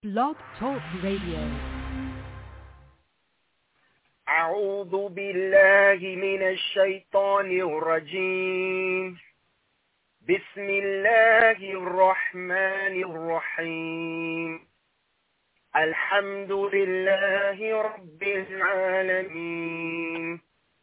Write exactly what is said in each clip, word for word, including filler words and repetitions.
Blog Talk Radio. أعوذ بالله من الشيطان الرجيم. بسم الله الرحمن الرحيم. الحمد لله رب العالمين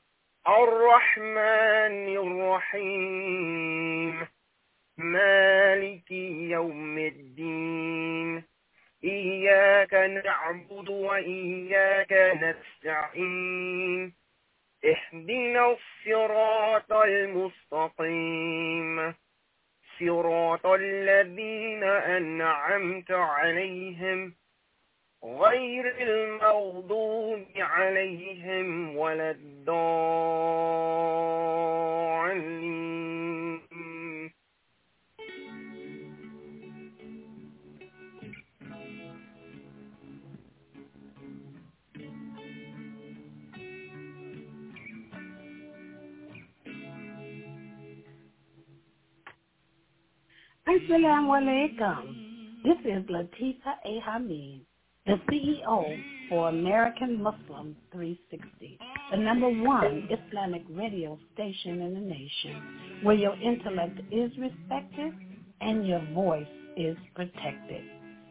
الرحمن الرحيم مالك يوم الدين إياك نعبد وإياك نستعين اهدنا الصراط المستقيم صراط الذين أنعمت عليهم غير المغضوب عليهم ولا الضالين. Assalamu alaikum. This is Latifa A. Hamid, the C E O for American Muslim three sixty, the number one Islamic radio station in the nation, where your intellect is respected and your voice is protected.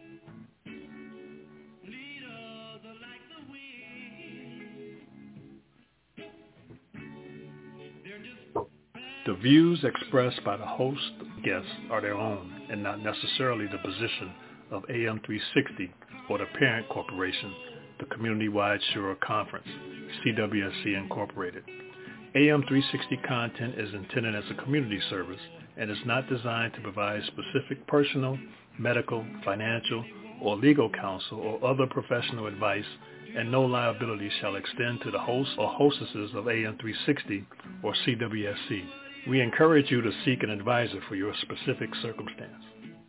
The views expressed by the host and guests are their own and not necessarily the position of A M three sixty or the parent corporation, the Community-Wide Shura Conference, C W S C Incorporated. A M three sixty content is intended as a community service and is not designed to provide specific personal, medical, financial, or legal counsel or other professional advice, and no liability shall extend to the hosts or hostesses of A M three sixty or C W S C. We encourage you to seek an advisor for your specific circumstance.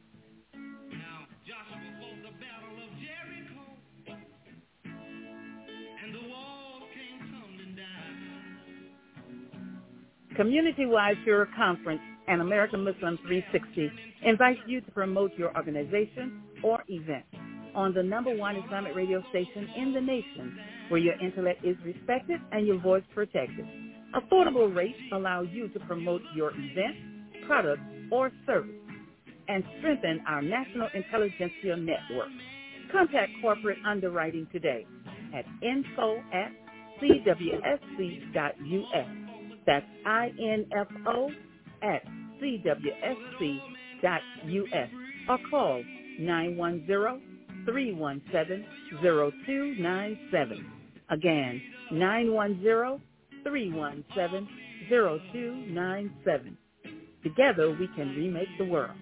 Community-Wide Shura Conference and American Muslim three sixty invites you to promote your organization or event on the number one Islamic radio station in the nation, where your intellect is respected and your voice protected. Affordable rates allow you to promote your event, product, or service and strengthen our national intelligentsia network. Contact corporate underwriting today at info at c w s c dot u s. That's I N F O at C W S C dot U S or call nine one zero, three one seven, zero two nine seven. Again, nine one zero, three one seven, zero two nine seven. Together we can remake the world.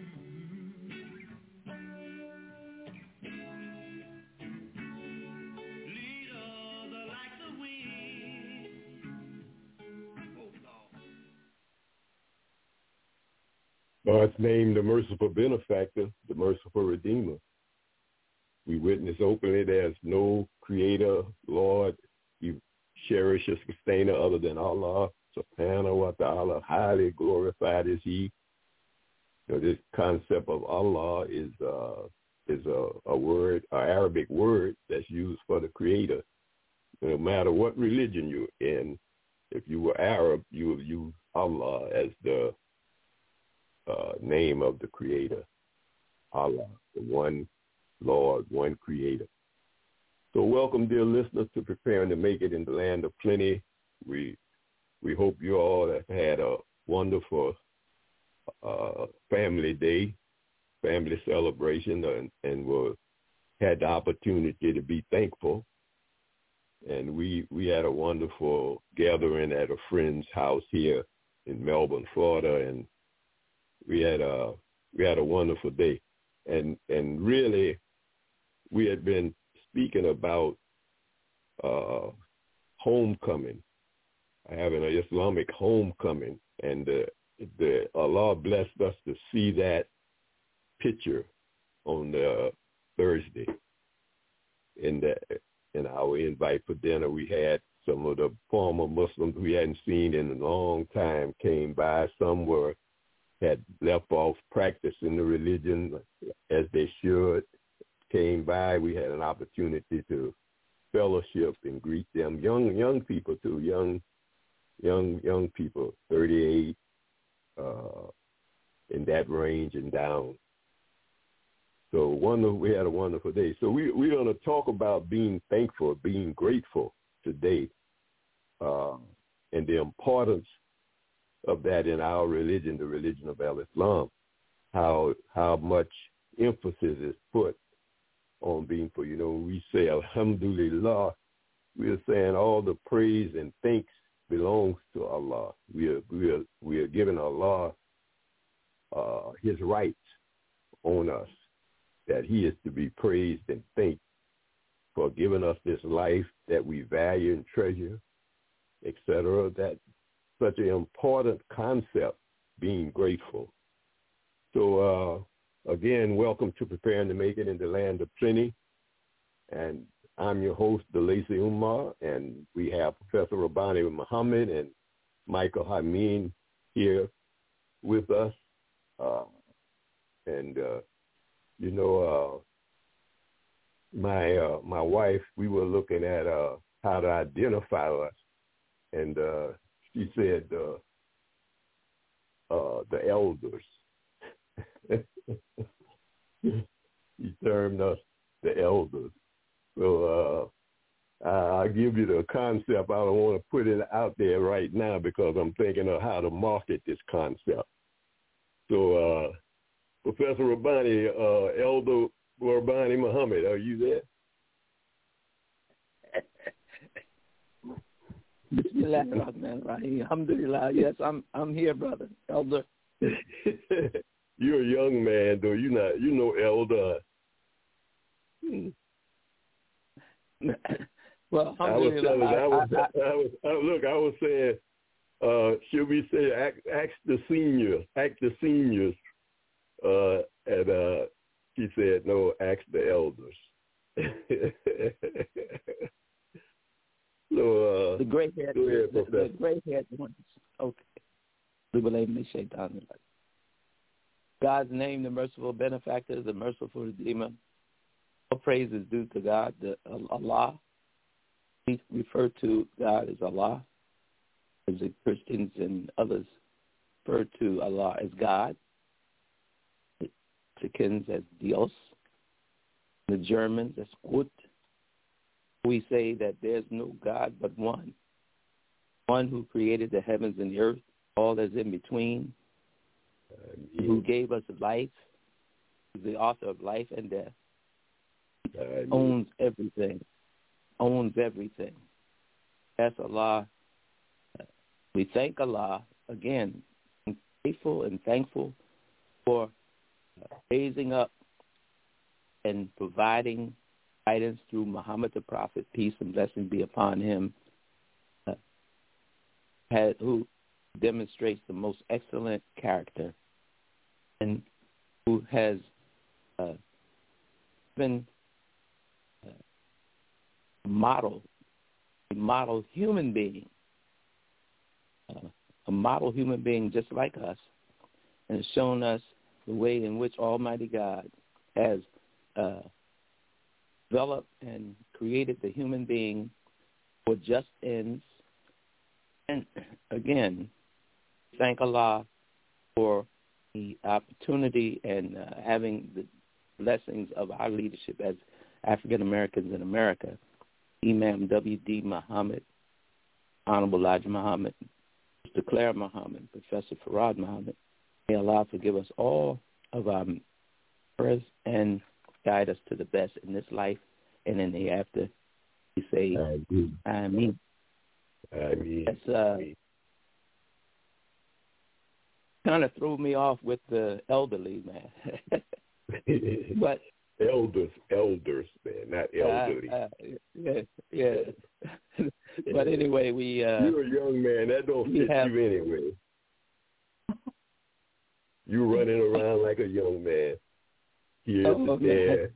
God's name, the merciful benefactor, the merciful redeemer. We witness openly there's no creator, Lord, you cherish a sustainer other than Allah, subhanahu wa ta'ala, highly glorified is he. You know, this concept of Allah is uh, is a, a word, an Arabic word that's used for the creator. No matter what religion you're in, if you were Arab, you would use Allah as the Uh, name of the creator, Allah, the one Lord, one creator. So welcome, dear listeners, to Preparing to Make It in the Land of Plenty. We we hope you all have had a wonderful uh, family day, family celebration, and, and will had the opportunity to be thankful. And we, we had a wonderful gathering at a friend's house here in Melbourne, Florida, and We had a we had a wonderful day, and and really, we had been speaking about uh, homecoming, having an Islamic homecoming, and the the Allah blessed us to see that picture on the Thursday. In the in our invite for dinner, we had some of the former Muslims we hadn't seen in a long time came by. Some were had left off practicing the religion as they should, came by. We had an opportunity to fellowship and greet them. Young young people too, young young young people, thirty-eight, uh, in that range and down. So wonderful, we had a wonderful day. So we, we're going to talk about being thankful, being grateful today, uh, and the importance of that in our religion, the religion of Al-Islam, how how much emphasis is put on being for. You know, we say Alhamdulillah, we're saying all the praise and thanks belongs to Allah. We are, we are, we are giving Allah uh, his rights on us, that he is to be praised and thanked for giving us this life that we value and treasure, et cetera. That's such an important concept, being grateful. So, uh, again, welcome to Preparing to Make It in the Land of Plenty. And I'm your host, Delacey Umar, and we have Professor Rabbani Muhammad and Michael Hameen here with us. Uh, and, uh, you know, uh, my uh, my wife, we were looking at uh, how to identify us, and uh, she said uh, uh, the elders. He termed us the elders. So uh, I'll give you the concept. I don't want to put it out there right now because I'm thinking of how to market this concept. So, uh, Professor Rabbani, uh, Elder Rabbani Muhammad, are you there? Bismillahirrahmanirrahim. Alhamdulillah. Yes, I'm I'm here, brother. Elder. You're a young man, though. You not you know elder. Hmm. Well, I was telling, I, I, was, I, I, I was, I, look, I was saying, uh, should we say ask, ask the seniors, ask the seniors, uh, and uh, she said, no, ask the elders. so, uh, the gray haired, ahead, the, the gray haired ones. Okay. God's name, the merciful benefactor, the merciful redeemer. All praise is due to God, the uh, Allah. We refer to God as Allah, as the Christians and others refer to Allah as God. The Mexicans as Dios. The Germans as Gott. We say that there's no God but one. One who created the heavens and the earth, all that's in between, uh, yeah. who gave us life, is the author of life and death. Uh, owns everything, owns everything. That's Allah. We thank Allah, again, grateful and thankful for raising up and providing guidance through Muhammad the Prophet, peace and blessing be upon him, uh, had, who demonstrates the most excellent character and who has uh, been a model, a model human being, uh, a model human being just like us, and has shown us the way in which Almighty God has uh, developed and created the human being for just ends. And again, thank Allah for the opportunity and uh, having the blessings of our leadership as African Americans in America. Imam W D Muhammad, Honorable Elijah Muhammad, Mister Claire Muhammad, Professor Farad Muhammad. May Allah forgive us all of our errors and guide us to the best in this life and in the after. We say, Ameen. Ameen. Ameen. It's, uh, kind of threw me off with the elderly, man. But elders, elders, man, not elderly. Uh, uh, yeah, yeah. But anyway, we. Uh, You're a young man. That don't fit have, you anyway. You're running around like a young man. Here oh, to there.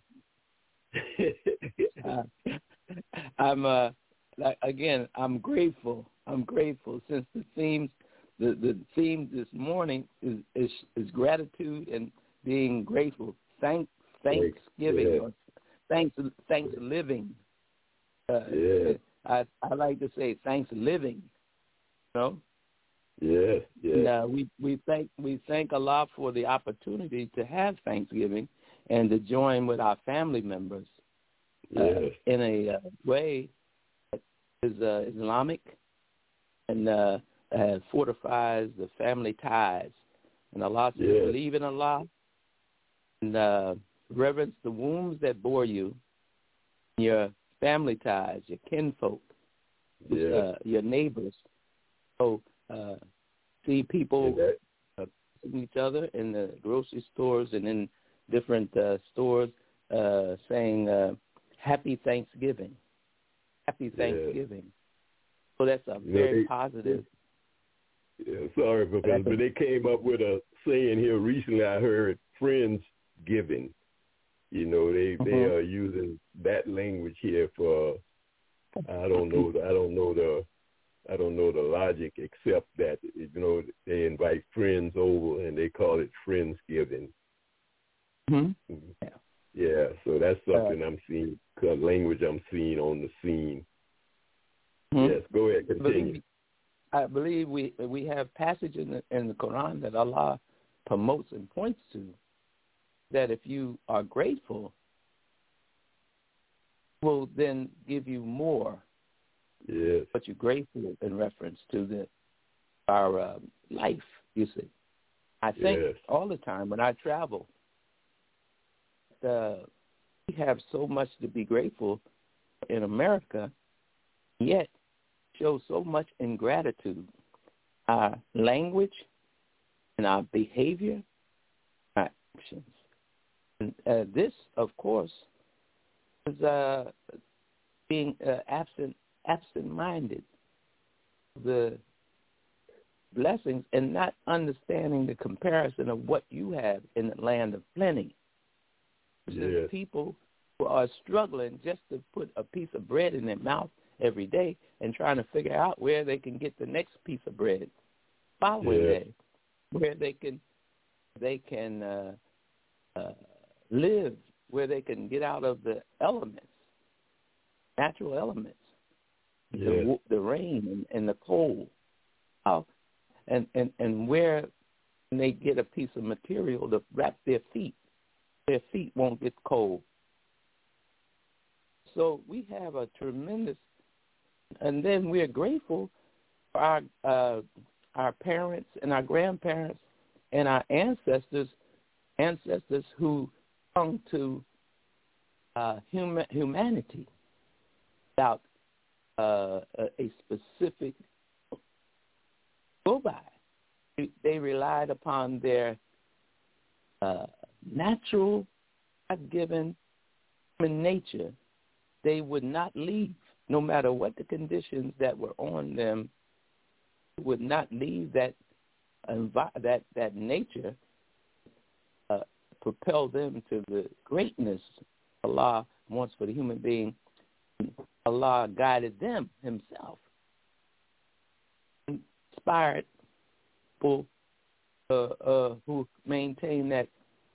uh, I'm uh, like, again. I'm grateful. I'm grateful since the themes, the the theme this morning is is, is gratitude and being grateful. Thank Thanksgiving. Yeah. Or thanks, thanks living. Uh, yeah. I I like to say thanks living. You know. Yes. Yes. And, uh, we we thank we thank Allah for the opportunity to have Thanksgiving and to join with our family members uh, Yes. in a uh, way that is uh, Islamic and uh, uh, fortifies the family ties. And Allah says, Yes. believe in Allah and uh, reverence the wombs that bore you, your family ties, your kinfolk, Yes. uh, your neighbors. So uh, see people that, uh, each other in the grocery stores and in different uh, stores uh, saying uh, Happy Thanksgiving. Happy Thanksgiving. Yes. So that's a very you know, they, positive. Yeah, sorry, Professor, but they came up with a saying here recently. I heard Friendsgiving. You know, they mm-hmm. they are using that language here for. I don't know. I don't know the. I don't know the logic except that you know they invite friends over and they call it Friendsgiving. Mm-hmm. Yeah. Yeah. So that's something uh, I'm seeing. Cause language I'm seeing on the scene. Mm-hmm. Yes. Go ahead. Continue. I believe we we have passage in the, in the Quran that Allah promotes and points to that if you are grateful, will then give you more. Yes. But you're grateful in reference to the our uh, life. You see, I think yes. all the time when I travel, uh, we have so much to be grateful in America, yet show so much ingratitude. Our language and our behavior, our actions. And uh, this, of course, is uh, being uh, absent, absent-minded. The blessings and not understanding the comparison of what you have in the land of plenty. Yes. There's people who are struggling just to put a piece of bread in their mouth every day and trying to figure out where they can get the next piece of bread following yeah. day, where they can they can uh, uh, live, where they can get out of the elements, natural elements, yeah. the, the rain and, and the cold, oh, and, and, and where they get a piece of material to wrap their feet. Their feet won't get cold. So we have a tremendous. And then we're grateful for our uh, our parents and our grandparents and our ancestors, ancestors who belong to uh, human, humanity without uh, a, a specific go by. They relied upon their uh, natural, God-given human nature. They would not leave. No matter what the conditions that were on them, would not leave that that that nature uh, propel them to the greatness Allah wants for the human being. Allah guided them Himself, inspired people uh, uh, who maintain that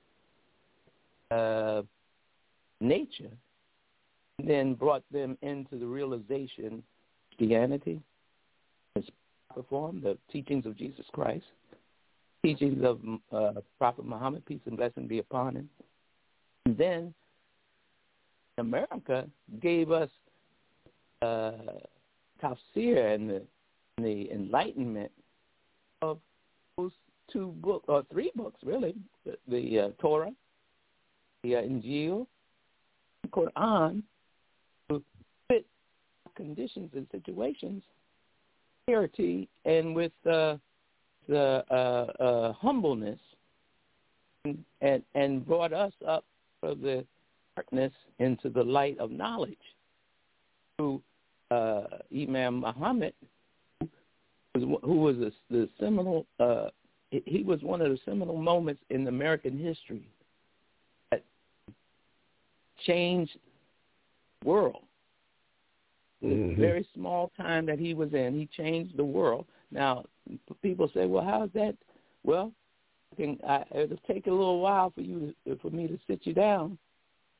uh, nature. Then brought them into the realization of Christianity, its form, the teachings of Jesus Christ, teachings of uh, Prophet Muhammad, peace and blessing be upon him. And then America gave us uh, tafsir and the, and the enlightenment of those two books, or three books really, the, the uh, Torah, the uh, Injil, the Quran, to fit conditions and situations, clarity, and with uh, the uh, uh, humbleness, and, and and brought us up from the darkness into the light of knowledge. Through uh, Imam Muhammad, who was a, the seminal, uh, he was one of the seminal moments in American history that changed the world. Mm-hmm. The very small time that he was in, he changed the world. Now, people say, well, how is that? Well, I can, I, it'll take a little while for you to, for me to sit you down. I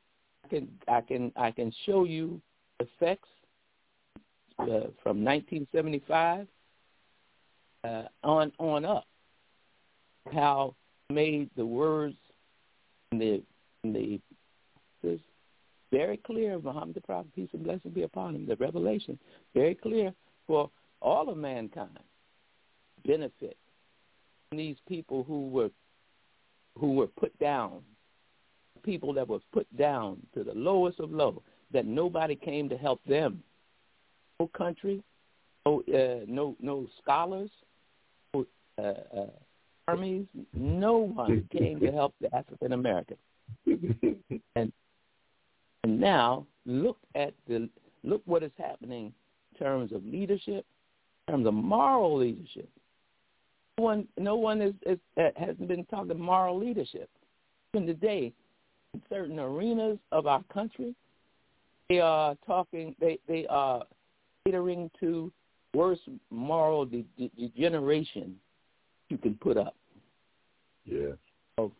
can I can I can show you effects uh, from nineteen seventy-five uh, on on up. How made the words in the in the this very clear of Muhammad the Prophet, peace and blessings be upon him, the revelation, very clear for all of mankind. Benefit these people who were who were put down, people that was put down to the lowest of low, that nobody came to help them. No country, no uh, no no scholars, no uh, uh, armies, no one came to help the African American. And and now look at the look what is happening in terms of leadership, in terms of moral leadership. No one, no one is, is hasn't been talking moral leadership. Even today, in certain arenas of our country, they are talking. They they are catering to worse moral de- de- degeneration you can put up. Yeah. So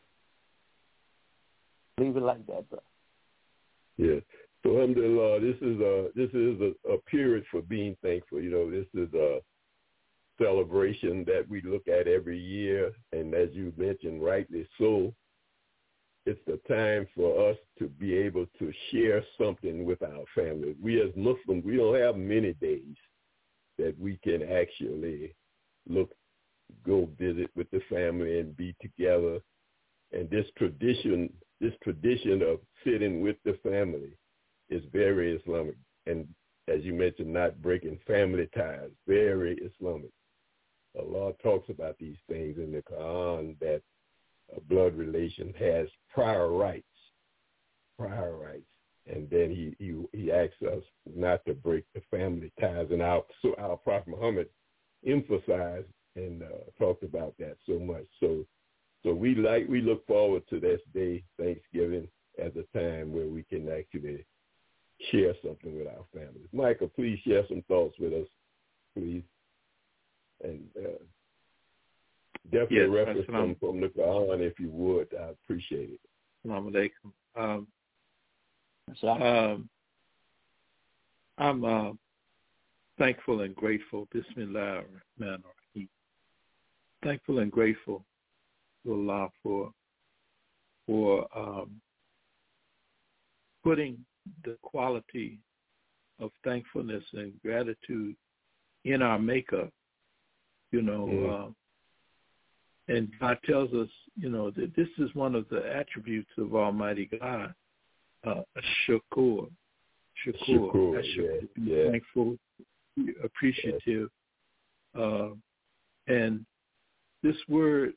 leave it like that, bro. Yeah. So alhamdulillah, this is a this is a, a period for being thankful. You know, this is a celebration that we look at every year, and as you mentioned, rightly so, it's the time for us to be able to share something with our family. We as Muslims, we don't have many days that we can actually look, go visit with the family and be together. And this tradition, this tradition of sitting with the family is very Islamic. And as you mentioned, not breaking family ties, very Islamic. Allah talks about these things in the Quran, that a blood relation has prior rights, prior rights. And then he, he, he asks us not to break the family ties. And our, so our Prophet Muhammad emphasized and uh, talked about that so much. So so we like we look forward to this day, Thanksgiving, as a time where we can actually share something with our families. Michael, please share some thoughts with us, please. And uh, definitely yes, reference from, from the Quran, if you would. I appreciate it. Assalamu alaikum. Um, um, I'm uh, thankful and grateful. Bismillah ar-Rahman ar-Rahim. Thankful and grateful to Allah for for um, putting the quality of thankfulness and gratitude in our makeup. You know, mm. uh, and God tells us, you know, that this is one of the attributes of Almighty God, uh, shakur, shakur, shakur, shakur, yeah, yeah. thankful, appreciative, yeah. uh, and this word,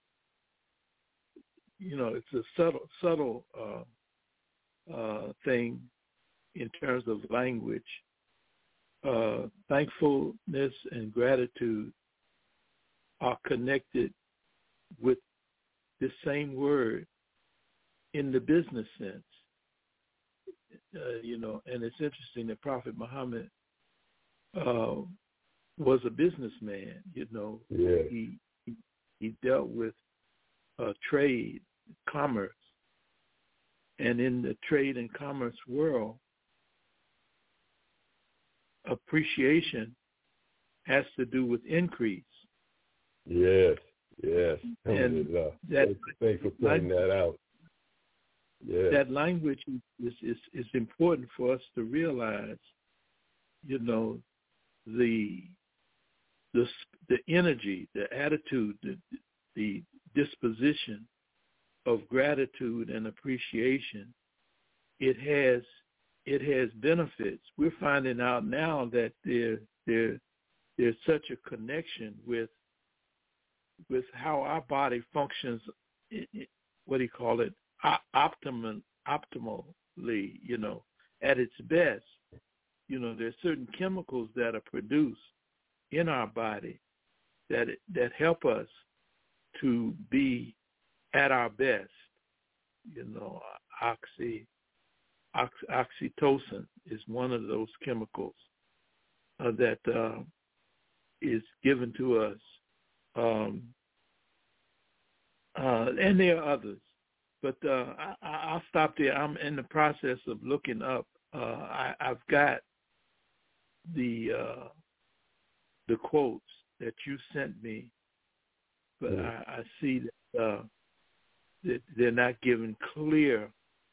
you know, it's a subtle, subtle uh, uh, thing in terms of language. Uh, thankfulness and gratitude are connected with the same word in the business sense. Uh, you know, and it's interesting that Prophet Muhammad uh, was a businessman. You know, yeah. he, he he dealt with uh, trade, commerce, and in the trade and commerce world, appreciation has to do with increase. Yes, yes. And that, thanks for pointing that out. Yeah. That language is, is, is important for us to realize, you know, the the the energy, the attitude, the, the disposition of gratitude and appreciation. It has it has benefits. We're finding out now that there there there's such a connection with with how our body functions. What do you call it? Optimum, optimally, you know, at its best. You know, there's certain chemicals that are produced in our body that that help us to be at our best. You know, oxy, ox, oxytocin is one of those chemicals uh, that uh, is given to us, um, uh, and there are others. but uh, I, I'll stop there. I'm in the process of looking up. Uh, I, I've got the uh, the quotes that you sent me, but mm. I, I see that, uh, that they're not giving clear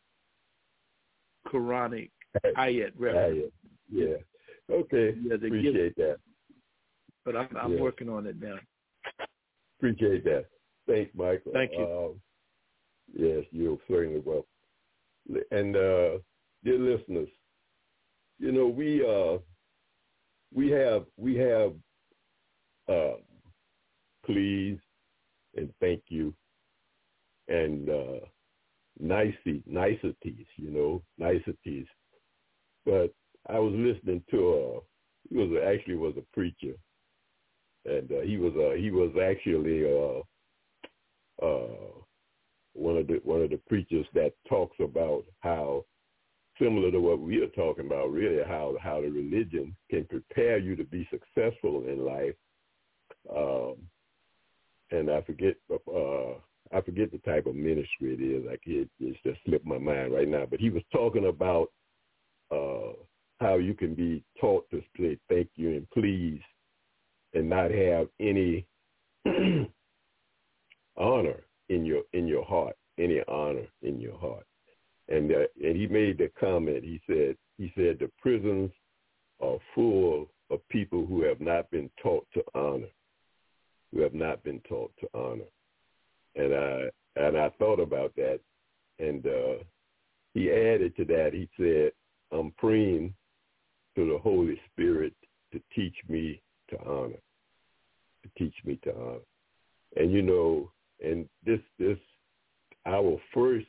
Quranic ayat reference. Yeah. Okay. Yeah, Appreciate give, that. But I'm, I'm yeah. working on it now. Appreciate that. Thanks, Michael. Thank you. Uh, yes, you're certainly welcome. And uh, dear listeners, you know we uh, we have we have uh, please and thank you and uh, nicety niceties, you know niceties. But I was listening to a he was a, actually was a preacher, and uh, he was uh, he was actually uh, uh, one of the one of the preachers that talks about how, similar to what we are talking about, really how how the religion can prepare you to be successful in life. Um, and I forget uh, I forget the type of ministry it is. Like it, it's just slipped my mind right now. But he was talking about uh, how you can be taught to say thank you and please, and not have any honor in your in your heart, any honor in your heart. And uh, and he made the comment. He said he said the prisons are full of people who have not been taught to honor, who have not been taught to honor. And I and I thought about that, and uh, he added to that. He said, "I'm praying to the Holy Spirit to teach me to honor, to teach me to honor." And you know, and this this our first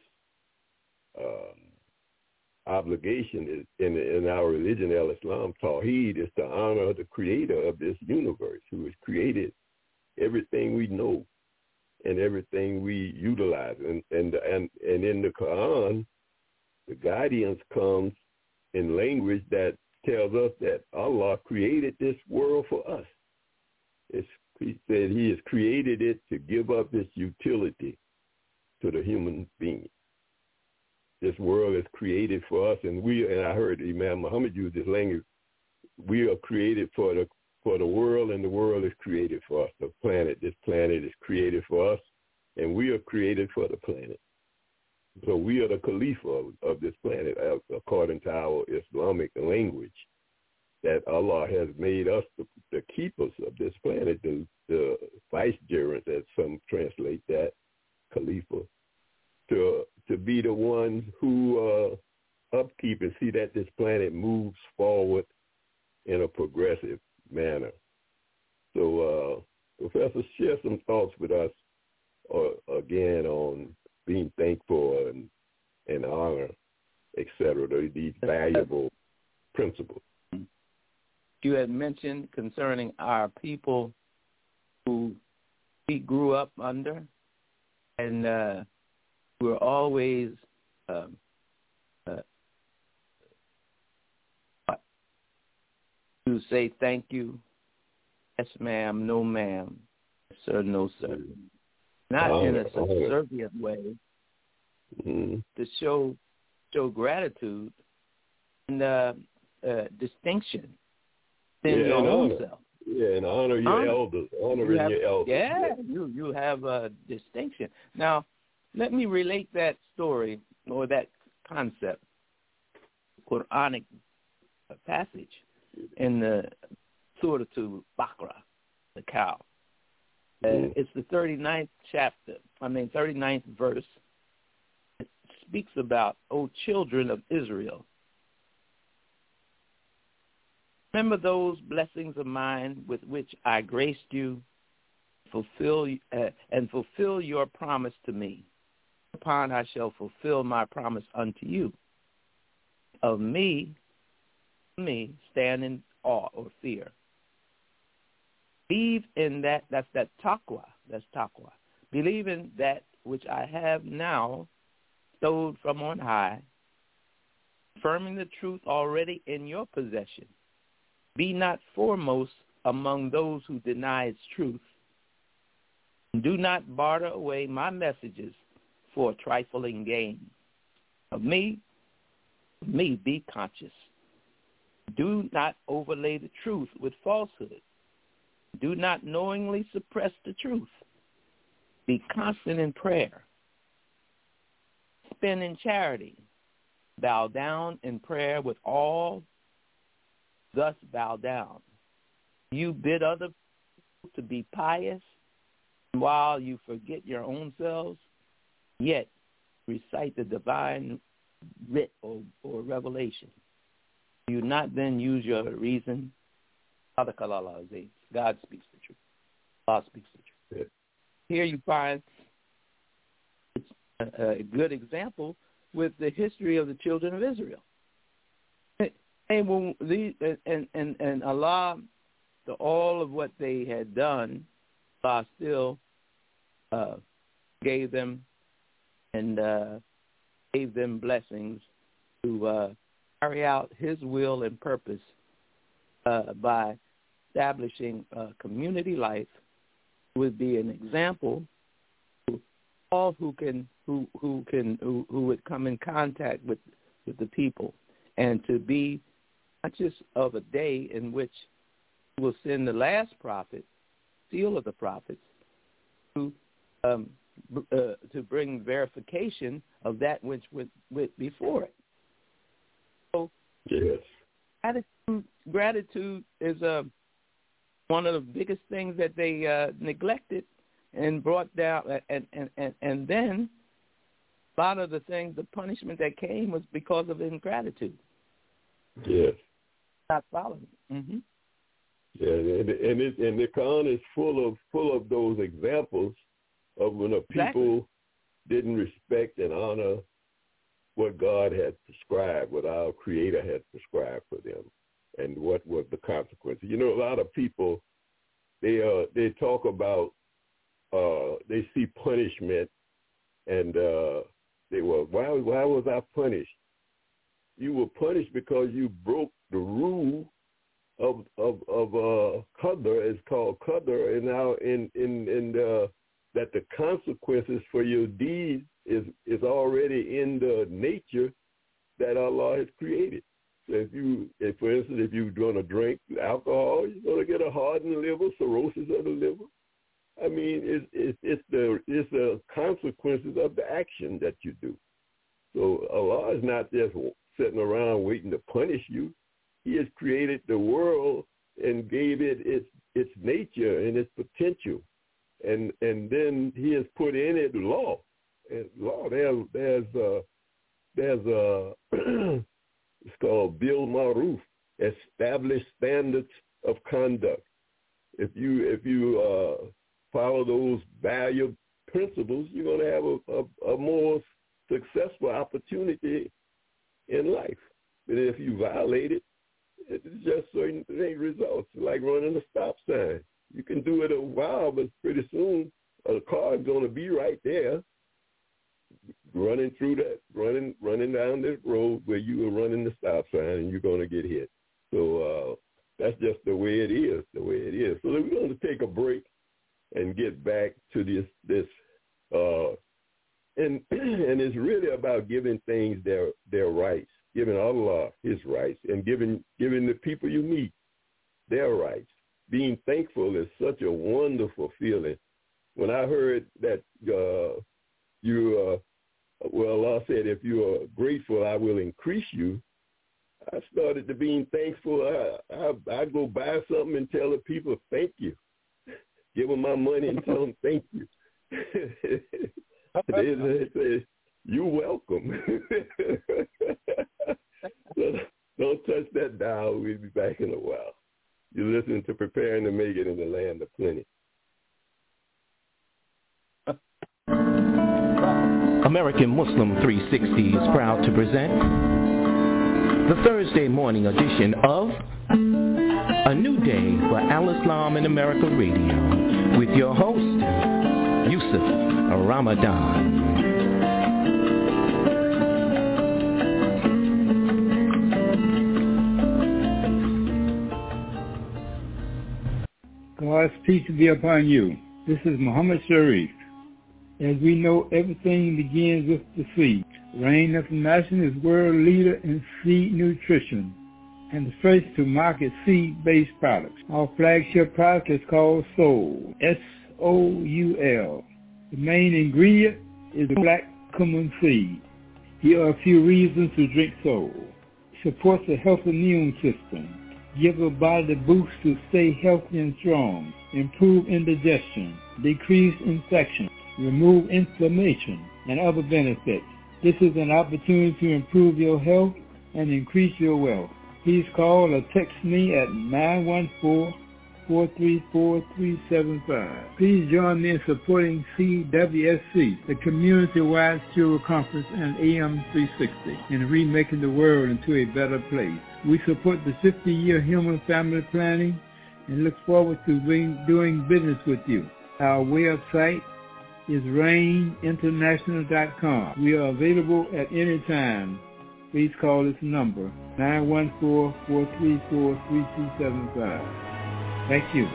uh, obligation is in in our religion, Al Islam, Tawheed, is to honor the Creator of this universe, who has created everything we know and everything we utilize. And and and, and in the Quran, the guidance comes in language that tells us that Allah created this world for us. It's, he said he has created it to give up its utility to the human being. This world is created for us, and we, and I heard Imam Muhammad use this language, we are created for the for the world, and the world is created for us. The planet, this planet is created for us, and we are created for the planet. So we are the Khalifa of, of this planet, according to our Islamic language, that Allah has made us the, the keepers of this planet, the, the vicegerents, as some translate that, Khalifa, to to be the ones who uh, upkeep and see that this planet moves forward in a progressive manner. So, uh, Professor, share some thoughts with us uh, again on being thankful and, and honor, et cetera, these valuable principles. You had mentioned concerning our people who we grew up under, and uh, we were always um, uh, to say thank you, yes ma'am, no ma'am, yes sir, no sir. Not oh, in a oh. subservient way, mm-hmm. to show show gratitude and uh, uh, distinction in yeah, your and own honor. self. Yeah, and honor your honor. elders, honoring you have, your elders. Yeah, yeah, you you have a distinction. Now, let me relate that story or that concept, Quranic passage in the Surah to Baqarah, the cow. Uh, mm. It's the thirty-ninth chapter, I mean thirty-ninth verse. It speaks about, O children of Israel, remember those blessings of mine with which I graced you, fulfill uh, and fulfill your promise to me. Upon I shall fulfill my promise unto you. Of me, me stand in awe or fear. Believe in that, that's that taqwa, that's taqwa. Believe in that which I have now stowed from on high, affirming the truth already in your possession. Be not foremost among those who deny its truth. Do not barter away my messages for trifling gain. Of me, of me, be conscious. Do not overlay the truth with falsehood. Do not knowingly suppress the truth. Be constant in prayer. Spend in charity. Bow down in prayer with all, thus bow down. You bid other people to be pious, while you forget your own selves, yet recite the divine writ or, or revelation. Do you not then use your reason? God speaks the truth. God speaks the truth. Here you find a, a good example with the history of the children of Israel. And when these, and, and, and Allah, the, all of what they had done, Allah still uh, gave them and uh, gave them blessings to uh, carry out His will and purpose uh, by establishing a community life would be an example to all who can who who can who, who would come in contact with with the people, and to be conscious of a day in which He will send the last prophet, seal of the prophets, to um, uh, to bring verification of that which went, went before it. So, yes, gratitude, gratitude is a one of the biggest things that they uh, neglected and brought down, and, and, and, and then a lot of the things, the punishment that came was because of ingratitude. Yes. Not following. Mm-hmm. Yeah, and and, it, and the Quran is full of full of those examples of when a people exactly. didn't respect and honor what God had prescribed, what our Creator had prescribed for them, and what was the consequences. You know, a lot of people, they uh they talk about uh they see punishment, and uh they were why why was I punished? You were punished because you broke the rule of of of uh qadr. It's called qadr, and now in in in the that the consequences for your deeds is is already in the nature that Allah has created. So if you, if for instance, if you're going to drink alcohol, you're going to get a hardened liver, cirrhosis of the liver. I mean, it's it's it's the it's the consequences of the action that you do. So Allah is not just sitting around waiting to punish you. He has created the world and gave it its its nature and its potential, and and then He has put in it law. And law there's there's uh, there's a it's called Bil Ma'ruf, established standards of conduct. If you if you uh, follow those value principles, you're going to have a, a, a more successful opportunity in life. But if you violate it, it's just certain results, like running a stop sign. You can do it a while, but pretty soon a car is going to be right there, running through that, running running down this road where you were running the stop sign, and you're going to get hit. So uh, that's just the way it is, the way it is. So we're going to take a break and get back to this, this uh, and and it's really about giving things their their rights, giving Allah His rights, and giving giving the people you meet their rights. Being thankful is such a wonderful feeling. When I heard that uh, you, uh, well, Allah said, if you are grateful, I will increase you, I started to being thankful. I, I, I go buy something and tell the people, thank you. Give them my money and tell them thank you. they, they say, you're welcome. So don't touch that dial. We'll be back in a while. You're listening to Preparing to Make It in the Land of Plenty. American Muslim three sixty is proud to present the Thursday morning edition of A New Day for Al-Islam in America Radio with your host, Yusuf Ramadan. God's peace be upon you. This is Muhammad Sharif. As we know, everything begins with the seed. Rain International is world leader in seed nutrition and the first to market seed-based products. Our flagship product is called Soul, S O U L. The main ingredient is black cumin seed. Here are a few reasons to drink Soul. Supports a healthy immune system. Give the body the boost to stay healthy and strong. Improve indigestion. Decrease infection. Remove inflammation and other benefits. This is an opportunity to improve your health and increase your wealth. Please call or text me at nine one four, four three four, three seven five. Please join me in supporting C W S C, the Community-Wide Steward Conference and A M three sixty, in remaking the world into a better place. We support the fifty-year Human Family Planning and look forward to being, doing business with you. Our website is rain international dot com. We are available at any time. Please call this number, nine one four, four three four, three two seven five. Thank you.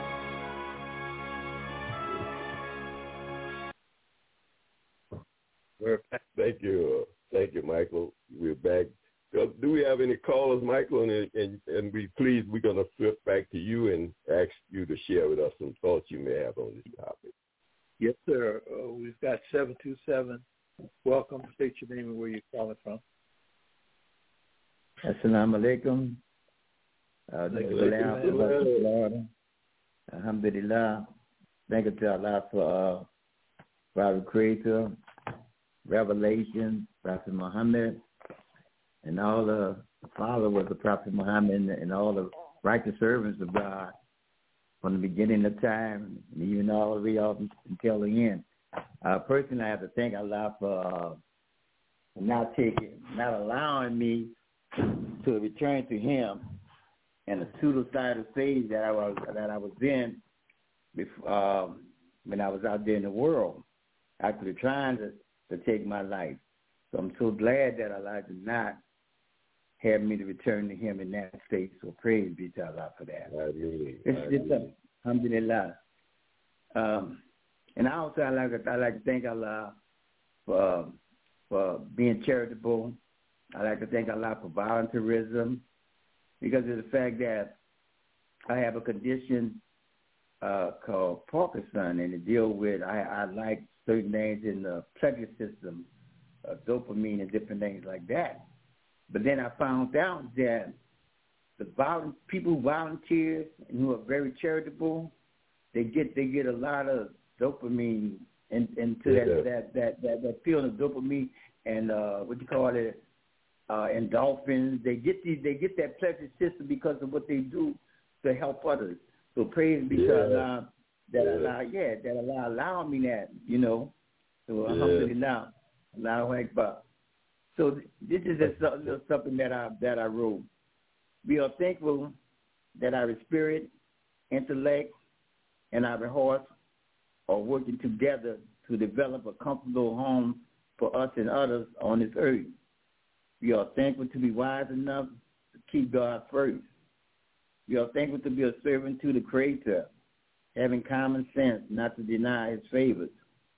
We're back. Thank you. Uh, thank you, Michael. We're back. So do we have any callers, Michael? And, and, and we please, we're going to flip back to you and ask you to share with us some thoughts you may have on this topic. Yes, sir. Uh, we've got seven two seven. Welcome. State your name and where you're calling from. Assalamu alaikum. Uh, this is Bilal from Florida. Alhamdulillah. Thank you to Allah for uh, our Creator, Revelation, Prophet Muhammad, and all the followers of Prophet Muhammad and all the righteous servants of God from the beginning of time and even all the way up until the end. Uh, personally, I have to thank Allah for uh, not taking, not allowing me to return to Him and the suicidal stage that I was that I was in before, um, when I was out there in the world, actually trying to, to take my life. So I'm so glad that Allah did not have me to return to Him in that state. So praise be to Allah for that. Really, it's, it's a, alhamdulillah. Um, and also I like to, I like to thank Allah for for being charitable. I like to thank Allah for volunteerism, because of the fact that I have a condition uh, called Parkinson, and it deals with, I, I like certain things in the pleasure system, uh, dopamine and different things like that. But then I found out that the vol- people who volunteer and who are very charitable, they get they get a lot of dopamine in, into yeah. that, that, that, that, that feeling of dopamine and uh, what you call it, Uh, endorphins. They get these, they get that pleasure system because of what they do to help others. So praise be yeah. to Allah that yeah. Allah, yeah, that Allah allowed me that, you know. So yeah. alhamdulillah, Allahu Akbar. So this is just something that I that I wrote. We are thankful that our spirit, intellect, and our hearts are working together to develop a comfortable home for us and others on this earth. We are thankful to be wise enough to keep God first. We are thankful to be a servant to the Creator, having common sense not to deny His favors.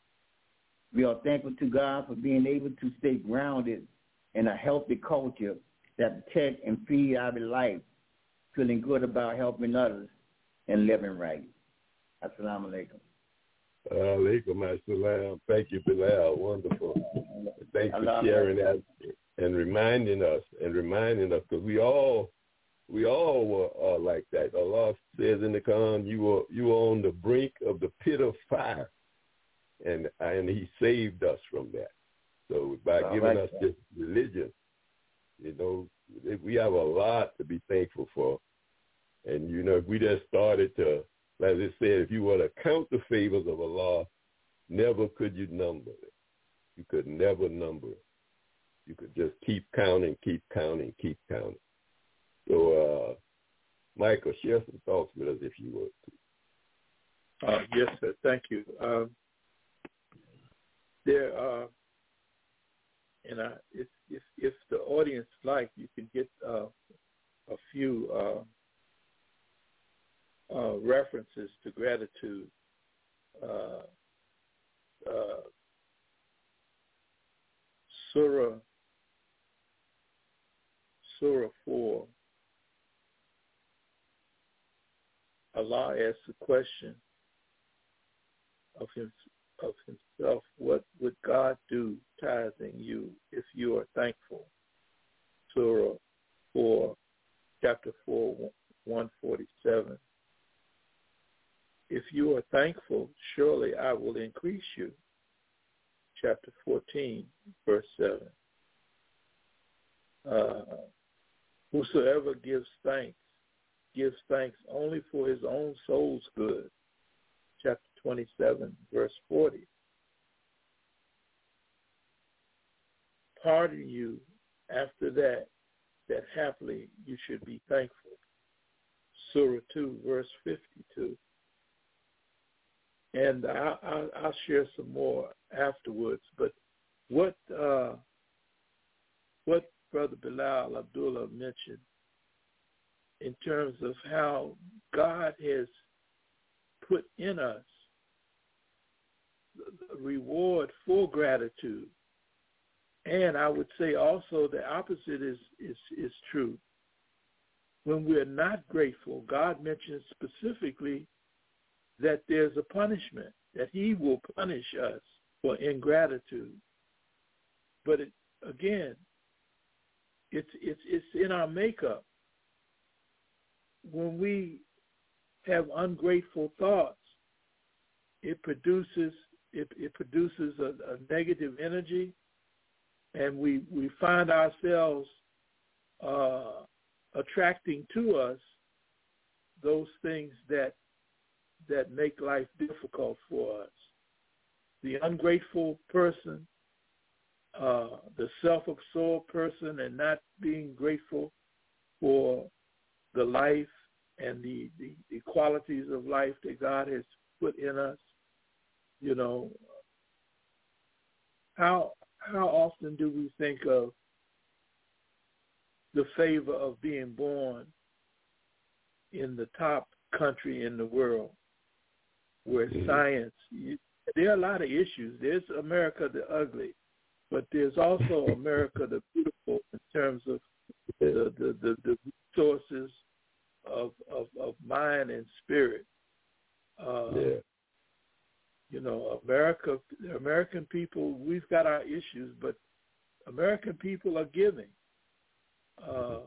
We are thankful to God for being able to stay grounded in a healthy culture that protects and feeds our life, feeling good about helping others and living right. Assalamu alaikum. Alaikum assalam. Thank you, Bilal. Wonderful. Thanks for sharing that and reminding us and reminding us, because we all we all were uh, like that. Allah says in the Quran, you were you were on the brink of the pit of fire, and and He saved us from that. So by I giving like us that. this religion, you know, we have a lot to be thankful for. And you know, if we just started to, like I said, if you were to count the favors of Allah, never could you number it. You could never number it. You could just keep counting, keep counting, keep counting. So, uh, Michael, share some thoughts with us if you would. Uh, yes, sir. Thank you. Um, there, uh, and I, if, if if the audience like, you can get uh, a few uh, uh, references to gratitude. Uh, uh, Surah, Surah four, Allah asks the question of, him, of himself, what would God do tithing you if you are thankful? Surah four, chapter four, one forty-seven. If you are thankful, surely I will increase you. Chapter fourteen, verse seven. Uh, whosoever gives thanks, gives thanks only for his own soul's good. Chapter twenty-seven, verse forty. Pardon you after that, that haply you should be thankful. Surah two, verse fifty-two. And I, I, I'll share some more afterwards. But what uh, what Brother Bilal Abdullah mentioned in terms of how God has put in us the reward for gratitude. And I would say also the opposite is, is, is true. When we're not grateful, God mentions specifically that there's a punishment, that he will punish us for ingratitude. But it, again, it's it's it's in our makeup. When we have ungrateful thoughts, it produces it, it produces a, a negative energy, and we we find ourselves uh, attracting to us those things that that make life difficult for us. The ungrateful person, uh, the self-absorbed person, and not being grateful for the life and the, the, the qualities of life that God has put in us. You know, how how often do we think of the favor of being born in the top country in the world, where mm-hmm. science, you, there are a lot of issues. There's America the ugly, but there's also America the beautiful in terms of the, the, the, the resources of, of, of mind and spirit. Uh, yeah. You know, America, the American people, we've got our issues, but American people are giving. Uh,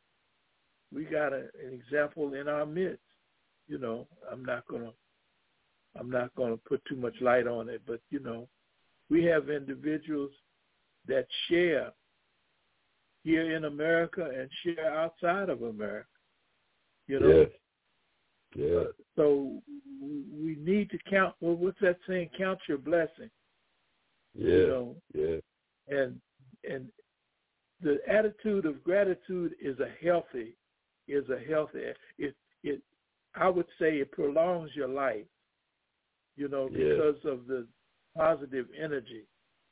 we got a, an example in our midst. You know, I'm not gonna, I'm not gonna put too much light on it, but you know, we have individuals that share here in America and share outside of America. You know, yes. Yeah. Uh, so we need to count. Well, what's that saying? Count your blessing. Yeah. You know? Yeah. And and the attitude of gratitude is a healthy, is a healthy. It it I would say it prolongs your life. You know, because yeah. of the positive energy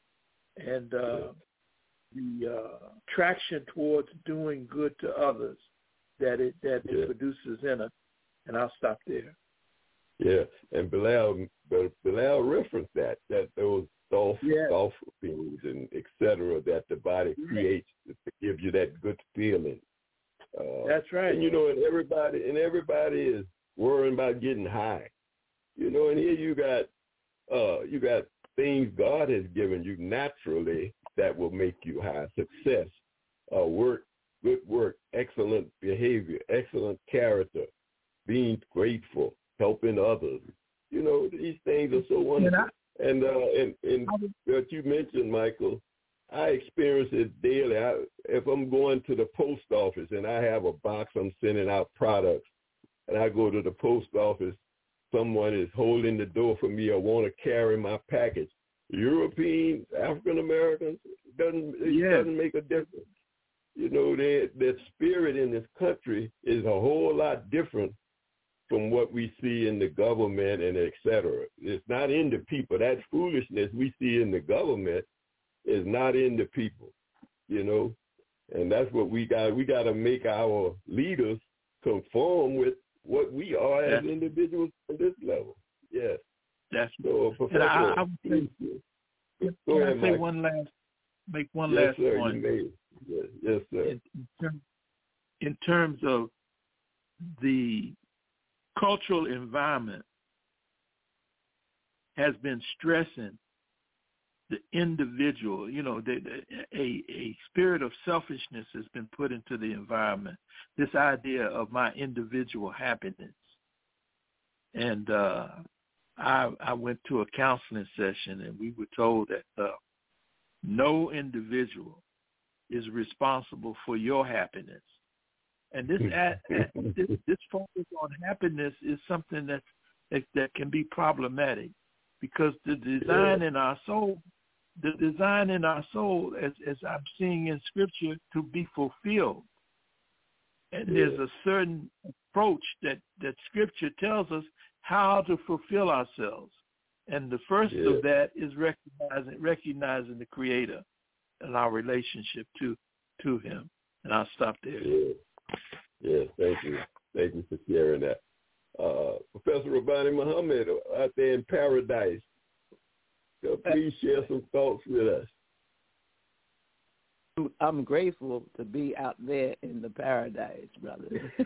and uh, yeah. the uh, traction towards doing good to others that it that yeah. it produces in us. And I'll stop there. Yeah, and Bilal, Bilal referenced that, that those sulfur, yeah. sulfur fumes and et cetera that the body creates to give you that good feeling. Uh, That's right. And, you know, and everybody, and everybody is worrying about getting high. You know, and here you got, uh, you got things God has given you naturally that will make you high. Success, uh, work, good work, excellent behavior, excellent character, being grateful, helping others. You know, these things are so wonderful. And uh, and, and what you mentioned, Michael, I experience it daily. I, if I'm going to the post office and I have a box I'm sending out products, and I go to the post office, someone is holding the door for me or want to carry my package. Europeans, African Americans, it doesn't it yeah. doesn't make a difference. You know, the the spirit in this country is a whole lot different from what we see in the government and et cetera. It's not in the people. That foolishness we see in the government is not in the people, you know. And that's what we got. We got to make our leaders conform with what we are as individuals at this level. Yes. That's so, and I, I would say, Go can ahead, I say Mike. one last, make one yes, last sir, point. You may. Yes, yes, sir. In, in, term, in terms of the cultural environment has been stressing the individual, you know, the, the, a, a spirit of selfishness has been put into the environment, this idea of my individual happiness. And uh, I, I went to a counseling session, and we were told that uh, no individual is responsible for your happiness. And this, at, at, this, this focus on happiness is something that's, that, that can be problematic, because the design in our soul The design in our soul, as, as I'm seeing in Scripture, to be fulfilled. And yeah. there's a certain approach that, that Scripture tells us how to fulfill ourselves. And the first yeah. of that is recognizing recognizing the Creator and our relationship to to Him. And I'll stop there. Yeah, yeah thank you. Thank you for sharing that. Uh, Professor Rabbani Muhammad out there in Paradise. So please share some thoughts with us. I'm grateful to be out there in the paradise, brother.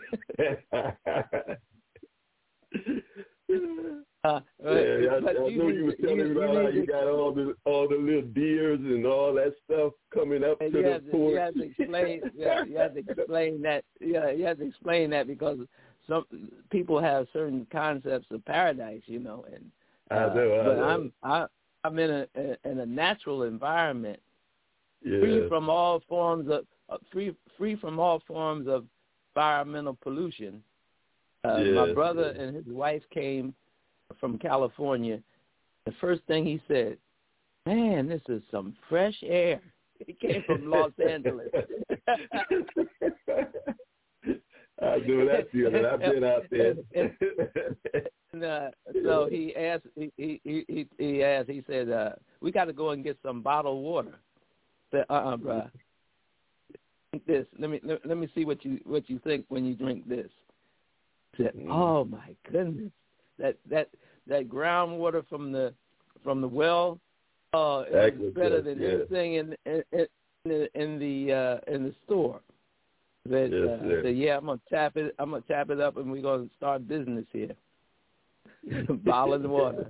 uh, yeah, I, I you know you were telling me about how you got all the all the little deers and all that stuff coming up to the to, port. You have to explain. yeah, you have to explain that. Yeah, you have to explain that because some people have certain concepts of paradise, you know, and uh, I know. I but know. I'm I. I'm in a in a natural environment, yeah. free from all forms of uh, free free from all forms of environmental pollution. Uh, yeah. My brother and his wife came from California. The first thing he said, "Man, this is some fresh air." He came from Los Angeles. I know that feeling. I've been out there. And, uh, so he asked. He he he, he asked. He said, uh, "We got to go and get some bottled water." I said, "Uh, uh bro. Drink this. Let me let, let me see what you what you think when you drink this." I said, mm. "Oh my goodness, that that that groundwater from the from the well, uh, is better than yeah. anything in in, in the in the uh, in the store." That yes, uh, said, "Yeah, I'm gonna tap it. I'm gonna tap it up, and we're gonna start business here." Bottling water.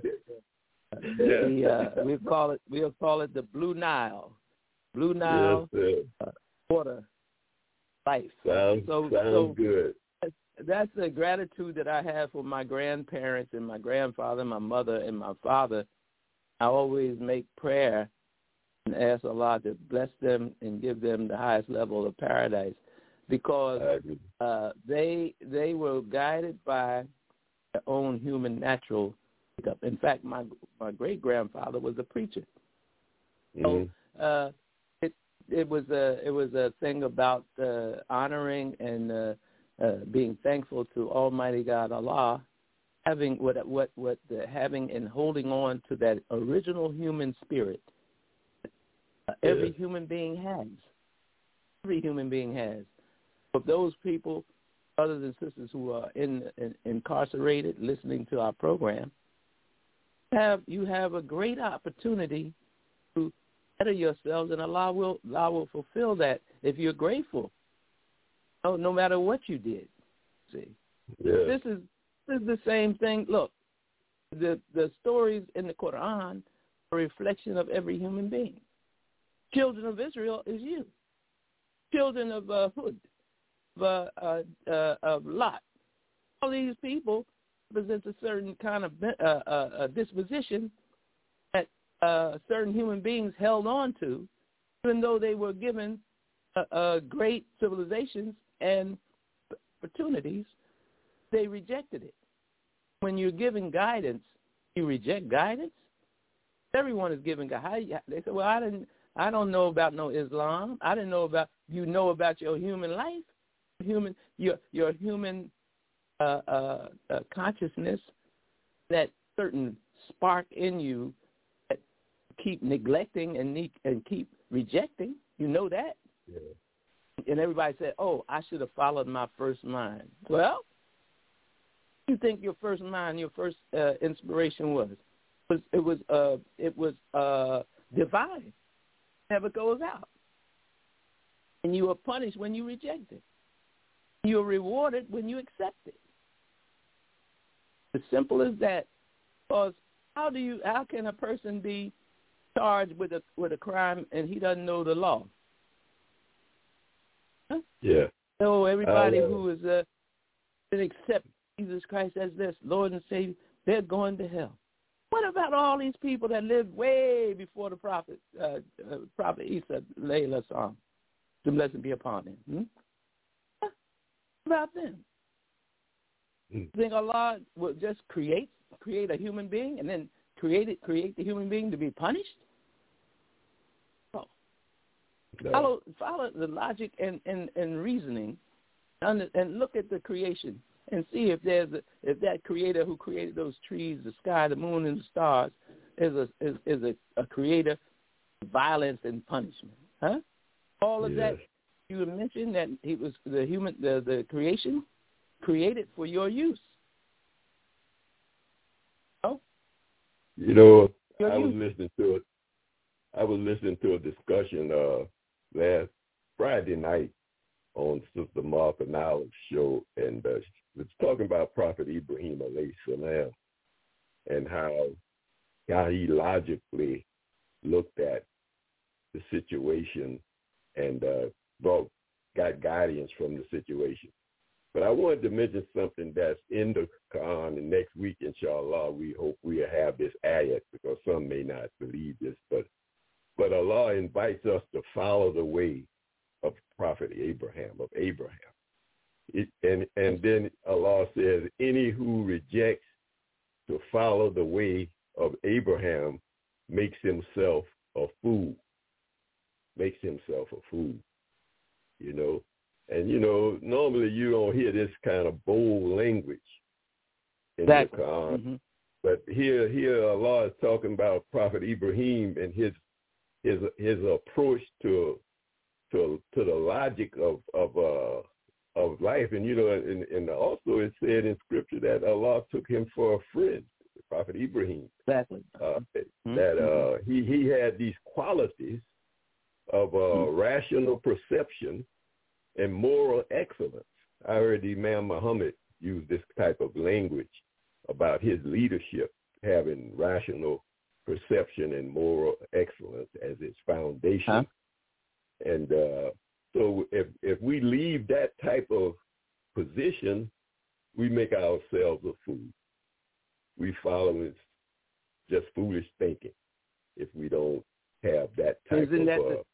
Yeah. We uh, we call it we'll call it the Blue Nile. Blue Nile yes, uh, water life. Sounds, so sounds so good. That's, that's the gratitude that I have for my grandparents and my grandfather, my mother and my father. I always make prayer and ask Allah to bless them and give them the highest level of paradise, because uh, they they were guided by their own human natural makeup. In fact, my my great grandfather was a preacher, mm-hmm. so uh, it it was a it was a thing about uh, honoring and uh, uh, being thankful to Almighty God Allah, having what what what the, having and holding on to that original human spirit. Uh, every yeah. human being has. Every human being has. Of those people, brothers and sisters who are in, in, incarcerated, listening to our program, have you have a great opportunity to better yourselves, and Allah will Allah will fulfill that if you're grateful. No, no matter what you did. See, yeah. this is this is the same thing. Look, the the stories in the Quran are a reflection of every human being. Children of Israel is you. Children of uh, Hud. Of, uh, uh, uh, of Lot. All these people represent a certain kind of uh, uh, uh, disposition that uh, certain human beings held on to, even though they were given uh, uh, great civilizations and opportunities, they rejected it. When you're given guidance, you reject guidance. Everyone is given guidance. They say, "Well, I didn't. I don't know about no Islam. I didn't know about." You know about your human life. Human, your your human uh, uh, uh, consciousness, that certain spark in you that keep neglecting and ne- and keep rejecting. You know that, yeah. And everybody said, "Oh, I should have followed my first mind." Well, you think your first mind, your first uh, inspiration was? It was it was uh it was uh divine. It never goes out. And you are punished when you reject it. You are rewarded when you accept it. As simple as that. Because how do you how can a person be charged with a with a crime and he doesn't know the law? Huh? Yeah. So everybody uh, who is uh accept Jesus Christ as their Lord and Savior, they're going to hell. What about all these people that lived way before the prophet, uh, uh, Prophet Isa, Layla Psalm? The blessing be upon him. Hmm? What about them? You think Allah will just create create a human being and then create it, create the human being to be punished? No. No. Follow follow the logic and, and, and reasoning, and, and look at the creation and see if there's a, if that creator who created those trees, the sky, the moon, and the stars is a is, is a, a creator of violence and punishment. Huh? All of yes. that you mentioned that he was the human the, the creation created for your use. Oh, you know, your I use. was listening to it. I was listening to a discussion uh, last Friday night on Sister Martha Niles' show, and uh, she was talking about Prophet Ibrahim alayhi salam and how how he logically looked at the situation and uh, brought got guidance from the situation. But I wanted to mention something that's in the Quran, and next week, inshallah, we hope we'll have this ayat, because some may not believe this, but but Allah invites us to follow the way of Prophet Abraham, of Abraham. It, and, and then Allah says, any who rejects to follow the way of Abraham makes himself a fool, makes himself a fool, you know. And, you know, normally you don't hear this kind of bold language in exactly. the Quran. Mm-hmm. But here, here Allah is talking about Prophet Ibrahim and his his his approach to to to the logic of of uh, of life. And you know, and, and also it said in Scripture that Allah took him for a friend, Prophet Ibrahim. Exactly. Uh, mm-hmm. That uh, he he had these qualities of uh, mm-hmm. rational perception and moral excellence. I heard Imam Muhammad use this type of language about his leadership, having rational perception and moral excellence as its foundation. Huh? And uh, so if if we leave that type of position, we make ourselves a fool. We follow just foolish thinking if we don't have that type Isn't of... That uh,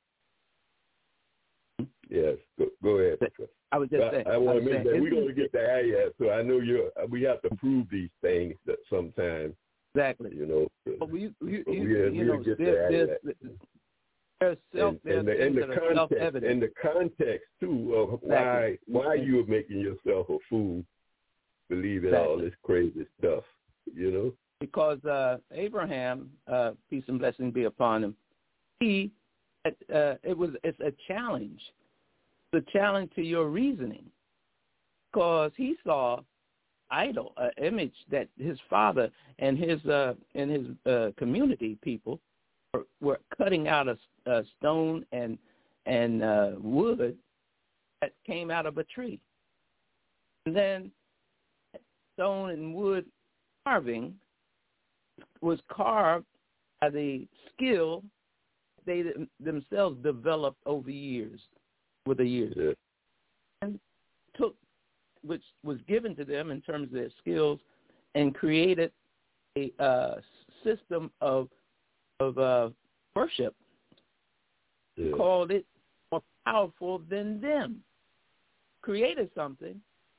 the... Yes, go, go ahead, Professor. I was just I, saying. I want to mention that we're going to it... get the ayat, so I know you're. We have to prove these things that sometimes. Exactly. You know. But we, you, but you, we, you know, get there, the there's, there's self, and, and, the, and the context, and the context too of why exactly. why you are making yourself a fool, believing exactly. all this crazy stuff. You know. Because uh, Abraham, uh, peace and blessing be upon him, he, uh, it was it's a challenge. The challenge to your reasoning, because he saw idol, an uh, image that his father and his uh, and his uh, community people were, were cutting out a, a stone and and uh, wood that came out of a tree, and then stone and wood carving was carved by the skill they themselves developed over years. With the years, yeah. and took which was given to them in terms of their skills, and created a uh, system of of uh, worship. Yeah. Called it more powerful than them. Created something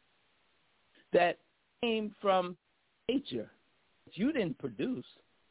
that came from nature that you didn't produce.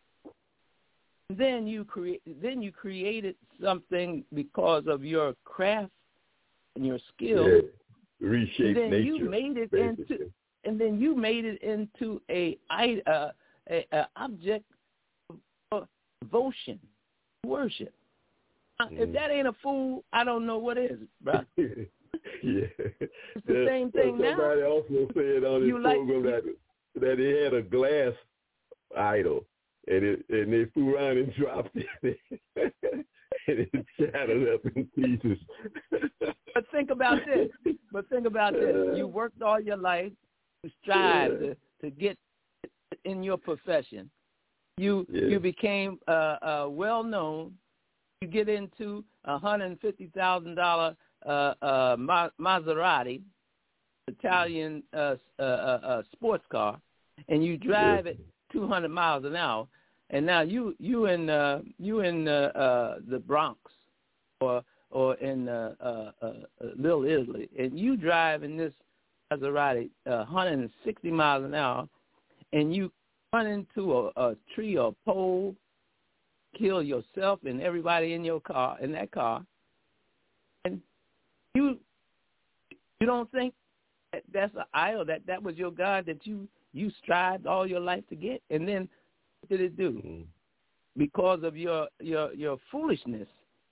Then you create. Then you created something because of your craft and your skill, yeah. reshape and then nature. You made it basically. into, and then you made it into a, uh, a, a object of devotion, worship. Mm. If that ain't a fool, I don't know what is, bro. yeah, it's the yeah. same thing well, now. Somebody also said on his you program like, that that he had a glass idol and it and they flew around and dropped it, and it shattered up in pieces. But think about this. But think about this. You worked all your life. You strive yeah. to, to get in your profession. You yeah. you became uh, uh, well known. You get into a hundred and fifty thousand dollar uh, uh, Maserati, Italian uh, uh, uh, sports car, and you drive yeah. it two hundred miles an hour. And now you you in uh, you in uh, uh, the Bronx or or in uh, uh, uh, Little Italy, and you drive in this Maserati uh, one hundred sixty miles an hour, and you run into a, a tree or a pole, kill yourself and everybody in your car, in that car, and you you don't think that that's an idol, that that was your God that you, you strived all your life to get? And then what did it do? Mm-hmm. Because of your, your, your foolishness,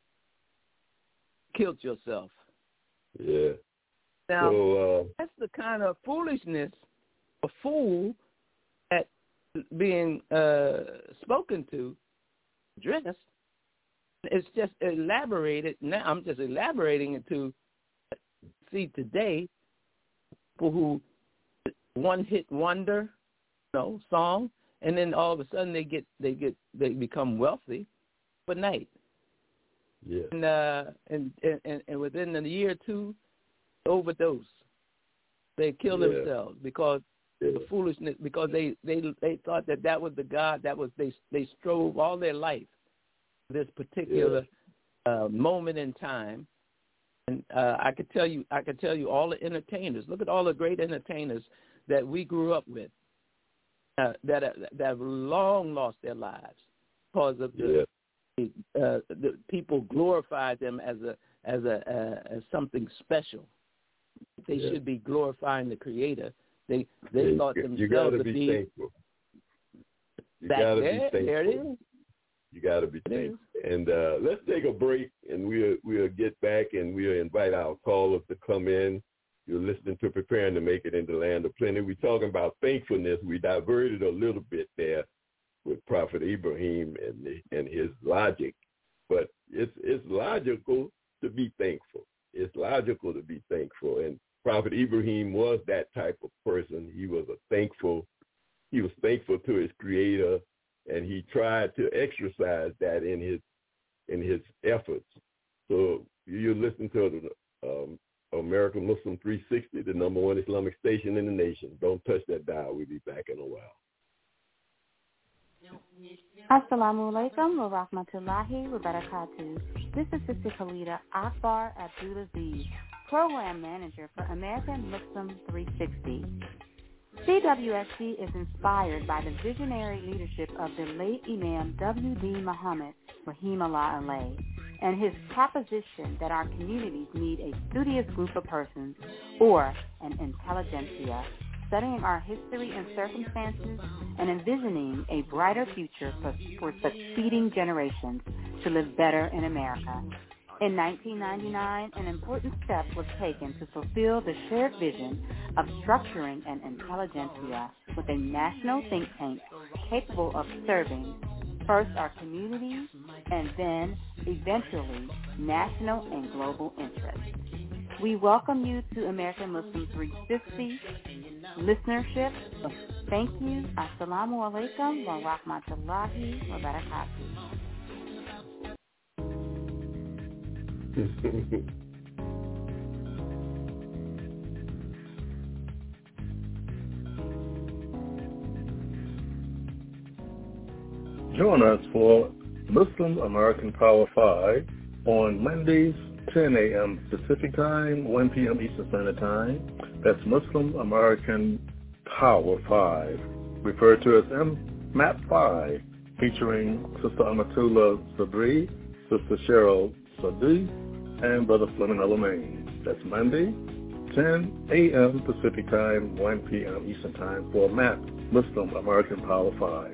killed yourself. Yeah. Now, so, uh, that's the kind of foolishness, a fool that being uh, spoken to, addressed. It's just elaborated. Now I'm just elaborating it to see today people who one-hit wonder, you know, song, and then all of a sudden they get they get they become wealthy overnight. Yeah. And uh, and, and and within a year or two, overdose. They kill yeah. themselves because yeah. the foolishness. Because they, they they thought that that was the God that was they they strove all their life for this particular yeah. uh, moment in time. And uh, I could tell you, I could tell you all the entertainers. Look at all the great entertainers that we grew up with, uh, that uh, that have long lost their lives because of the, yeah. the, uh, the people glorified them as a as a uh, as something special. They yeah. should be glorifying the Creator. They they yeah, thought you, themselves you gotta to be, be thankful. You that, gotta there, be thankful. There it is. You got to be thankful. And uh, let's take a break, and we'll we'll get back, and we'll invite our callers to come in. You're listening to Preparing to Make It in the Land of Plenty. We're talking about thankfulness. We diverted a little bit there with Prophet Ibrahim and the, and his logic, but it's it's logical to be thankful. It's logical to be thankful, and Prophet Ibrahim was that type of person. He was a thankful. He was thankful to his Creator. And he tried to exercise that in his in his efforts. So you're listening to the um, American Muslim three sixty, the number one Islamic station in the nation. Don't touch that dial. We'll be back in a while. Assalamu alaikum wa rahmatullahi wa barakatuh. This is Sister Khalida Akbar Abdulaziz, Program Manager for American Muslim three sixty. C W S C is inspired by the visionary leadership of the late Imam W D Muhammad, Rahimahullah alayhi, and his proposition that our communities need a studious group of persons, or an intelligentsia, studying our history and circumstances and envisioning a brighter future for, for succeeding generations to live better in America. In nineteen ninety-nine, an important step was taken to fulfill the shared vision of structuring an intelligentsia with a national think tank capable of serving first our communities and then, eventually, national and global interests. We welcome you to American Muslim three sixty listenership. Thank you. Assalamu alaikum wa rahmatullahi wa barakatuh. Join us for Muslim American Power five on Mondays, ten a.m. Pacific Time, one p.m. Eastern Standard Time. That's Muslim American Power five, referred to as M M A P five, featuring Sister Amatullah Sabri, Sister Cheryl Sadi, and Brother Fleming Alamain. That's Monday, ten a.m. Pacific Time, one p.m. Eastern Time for M A P, Muslim American Power five.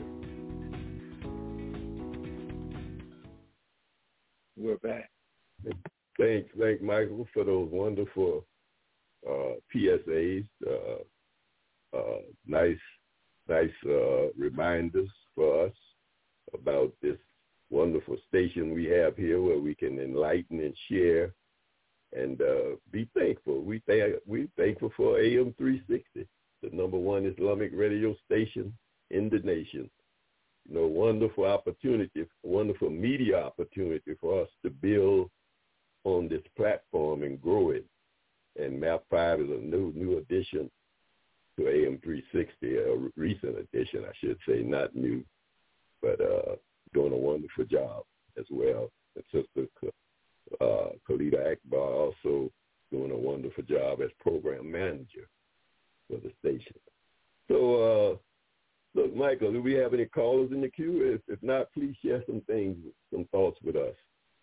We're back. Thanks, thank Michael for those wonderful uh, P S As. Uh, uh, nice, nice uh, reminders for us about this wonderful station we have here where we can enlighten and share and uh, be thankful. We thank we thankful for A M three sixty, the number one Islamic radio station in the nation. You know, wonderful opportunity, wonderful media opportunity for us to build on this platform and grow it. And Map five is a new new addition to A M three sixty, a recent addition, I should say, not new, but uh, doing a wonderful job as well. And Sister uh, Khalida Akbar also doing a wonderful job as program manager for the station. So, uh, look, Michael, do we have any callers in the queue? If, if not, please share some things, some thoughts with us.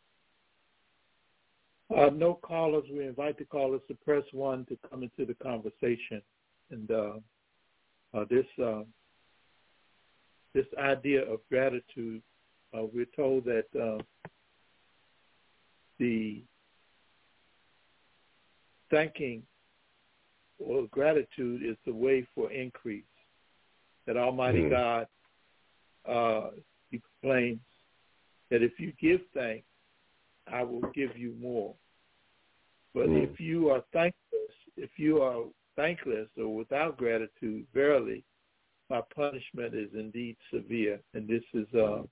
Uh, no callers. We invite the callers to press one to come into the conversation. And uh, uh, this uh, this idea of gratitude, uh, we're told that uh, the thanking or gratitude is the way for increase. That Almighty mm. God uh, explains that if you give thanks, I will give you more. But mm. if you are thankless, if you are thankless or without gratitude, verily, my punishment is indeed severe. And this is uh,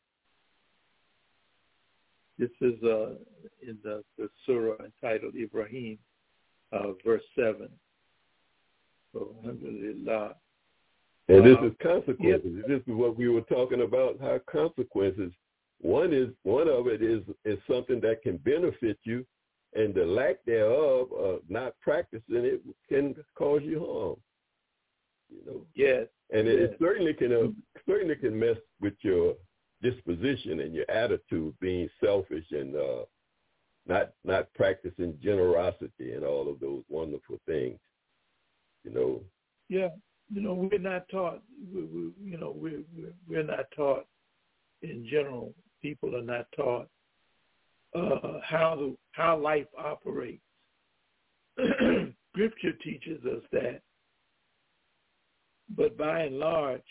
this is uh, in the, the surah entitled Ibrahim, uh, verse seven. So, alhamdulillah. And this is consequences. Yep. This is what we were talking about, how consequences. One is one of it is is something that can benefit you, and the lack thereof, uh, not practicing it, can cause you harm. You know. Yes. And yes. it, it certainly can uh, certainly can mess with your disposition and your attitude, being selfish and uh, not not practicing generosity and all of those wonderful things. You know. Yeah. You know, we're not taught. We, we, you know, we're we're not taught in general. People are not taught uh, how the, how life operates. Scripture teaches us that, but by and large,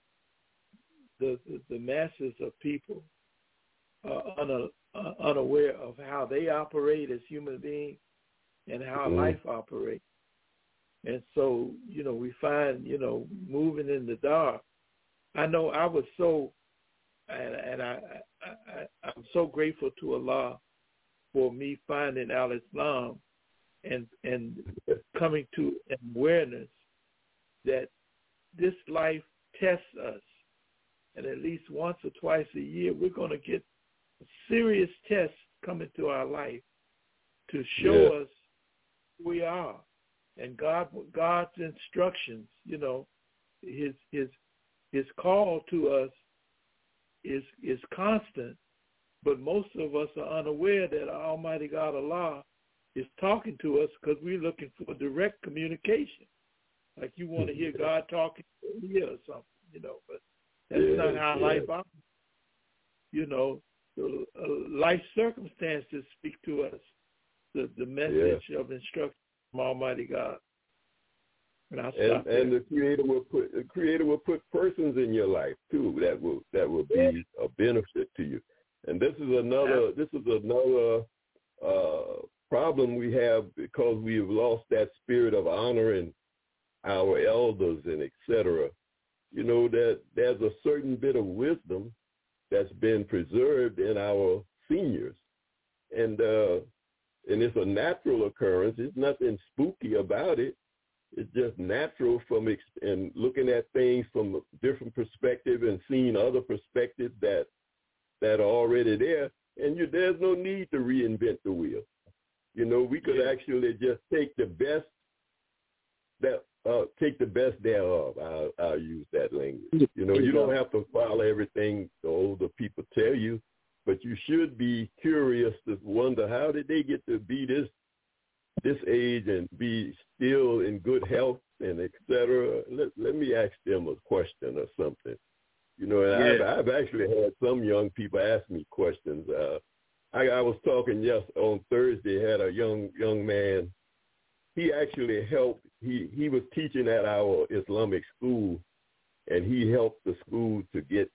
the the, the masses of people are una, uh, unaware of how they operate as human beings and how mm-hmm. life operates. And so, you know, we find, you know, moving in the dark. I know I was so, and, and I, I, I, I'm so grateful to Allah for me finding Al-Islam and, and coming to an awareness that this life tests us. And at least once or twice a year, we're going to get a serious test coming to our life to show yeah. us who we are. And God, God's instructions, you know, his his his call to us is is constant, but most of us are unaware that Almighty God Allah is talking to us because we're looking for direct communication. Like you want to hear God talking to you or something, you know, but that's yeah, not how yeah. life operates. You know, the, uh, life circumstances speak to us the, the message yeah. of instruction from Almighty God. And, and, and the Creator will put the Creator will put persons in your life too that will that will be a benefit to you. And this is another this is another uh, problem we have because we have lost that spirit of honoring our elders and et cetera. You know that there's a certain bit of wisdom that's been preserved in our seniors, and uh, and it's a natural occurrence. There's nothing spooky about it. It's just natural from ex- and looking at things from a different perspective and seeing other perspectives that that are already there. And you, there's no need to reinvent the wheel. You know, we could actually just take the best that uh, take the best thereof. I'll, I'll use that language. You know, you don't have to follow everything the older people tell you, but you should be curious to wonder how did they get to be this this age and be still in good health and et cetera. Let, let me ask them a question or something. You know, and yeah. I've, I've actually had some young people ask me questions. Uh, I, I was talking yes on Thursday, had a young young man. He actually helped. He, he was teaching at our Islamic school, and he helped the school to get that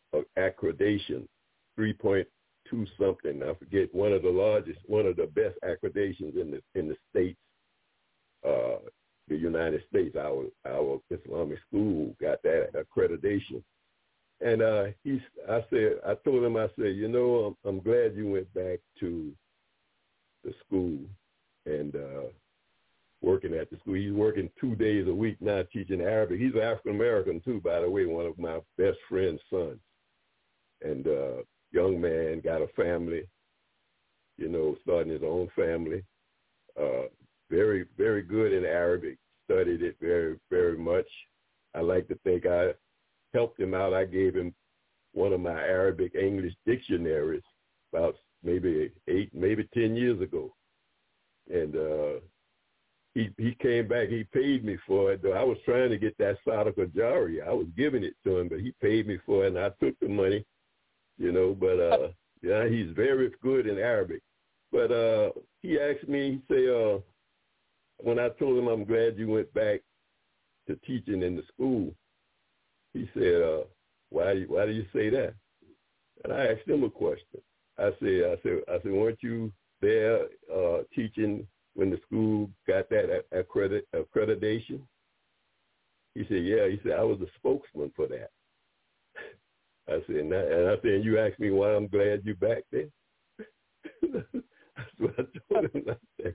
uh, accreditation, three point two something. I forget, one of the largest, one of the best accreditations in the in the states, uh, the United States. Our our Islamic school got that accreditation. And uh, he, I said, I told him, I said, you know, I'm, I'm glad you went back to the school and uh, working at the school. He's working two days a week now teaching Arabic. He's African-American too, by the way, one of my best friend's sons. And uh, young man, got a family, you know, starting his own family. Uh, very, very good in Arabic, studied it very, very much. I like to think I helped him out. I gave him one of my Arabic English dictionaries about maybe eight, maybe ten years ago. And uh, he he came back. He paid me for it. Though I was trying to get that Sadaqa Jari. I was giving it to him, but he paid me for it, and I took the money, you know. But uh, yeah, he's very good in Arabic. But uh, he asked me, he say, uh, when I told him I'm glad you went back to teaching in the school, he said, uh, why, why do you say that? And I asked him a question. I said, I said, I said, weren't you there uh, teaching when the school got that accredit, accreditation? He said, yeah. He said, I was the spokesman for that. I said, and I, and I said, you asked me why I'm glad you're back there? That's what I told him. I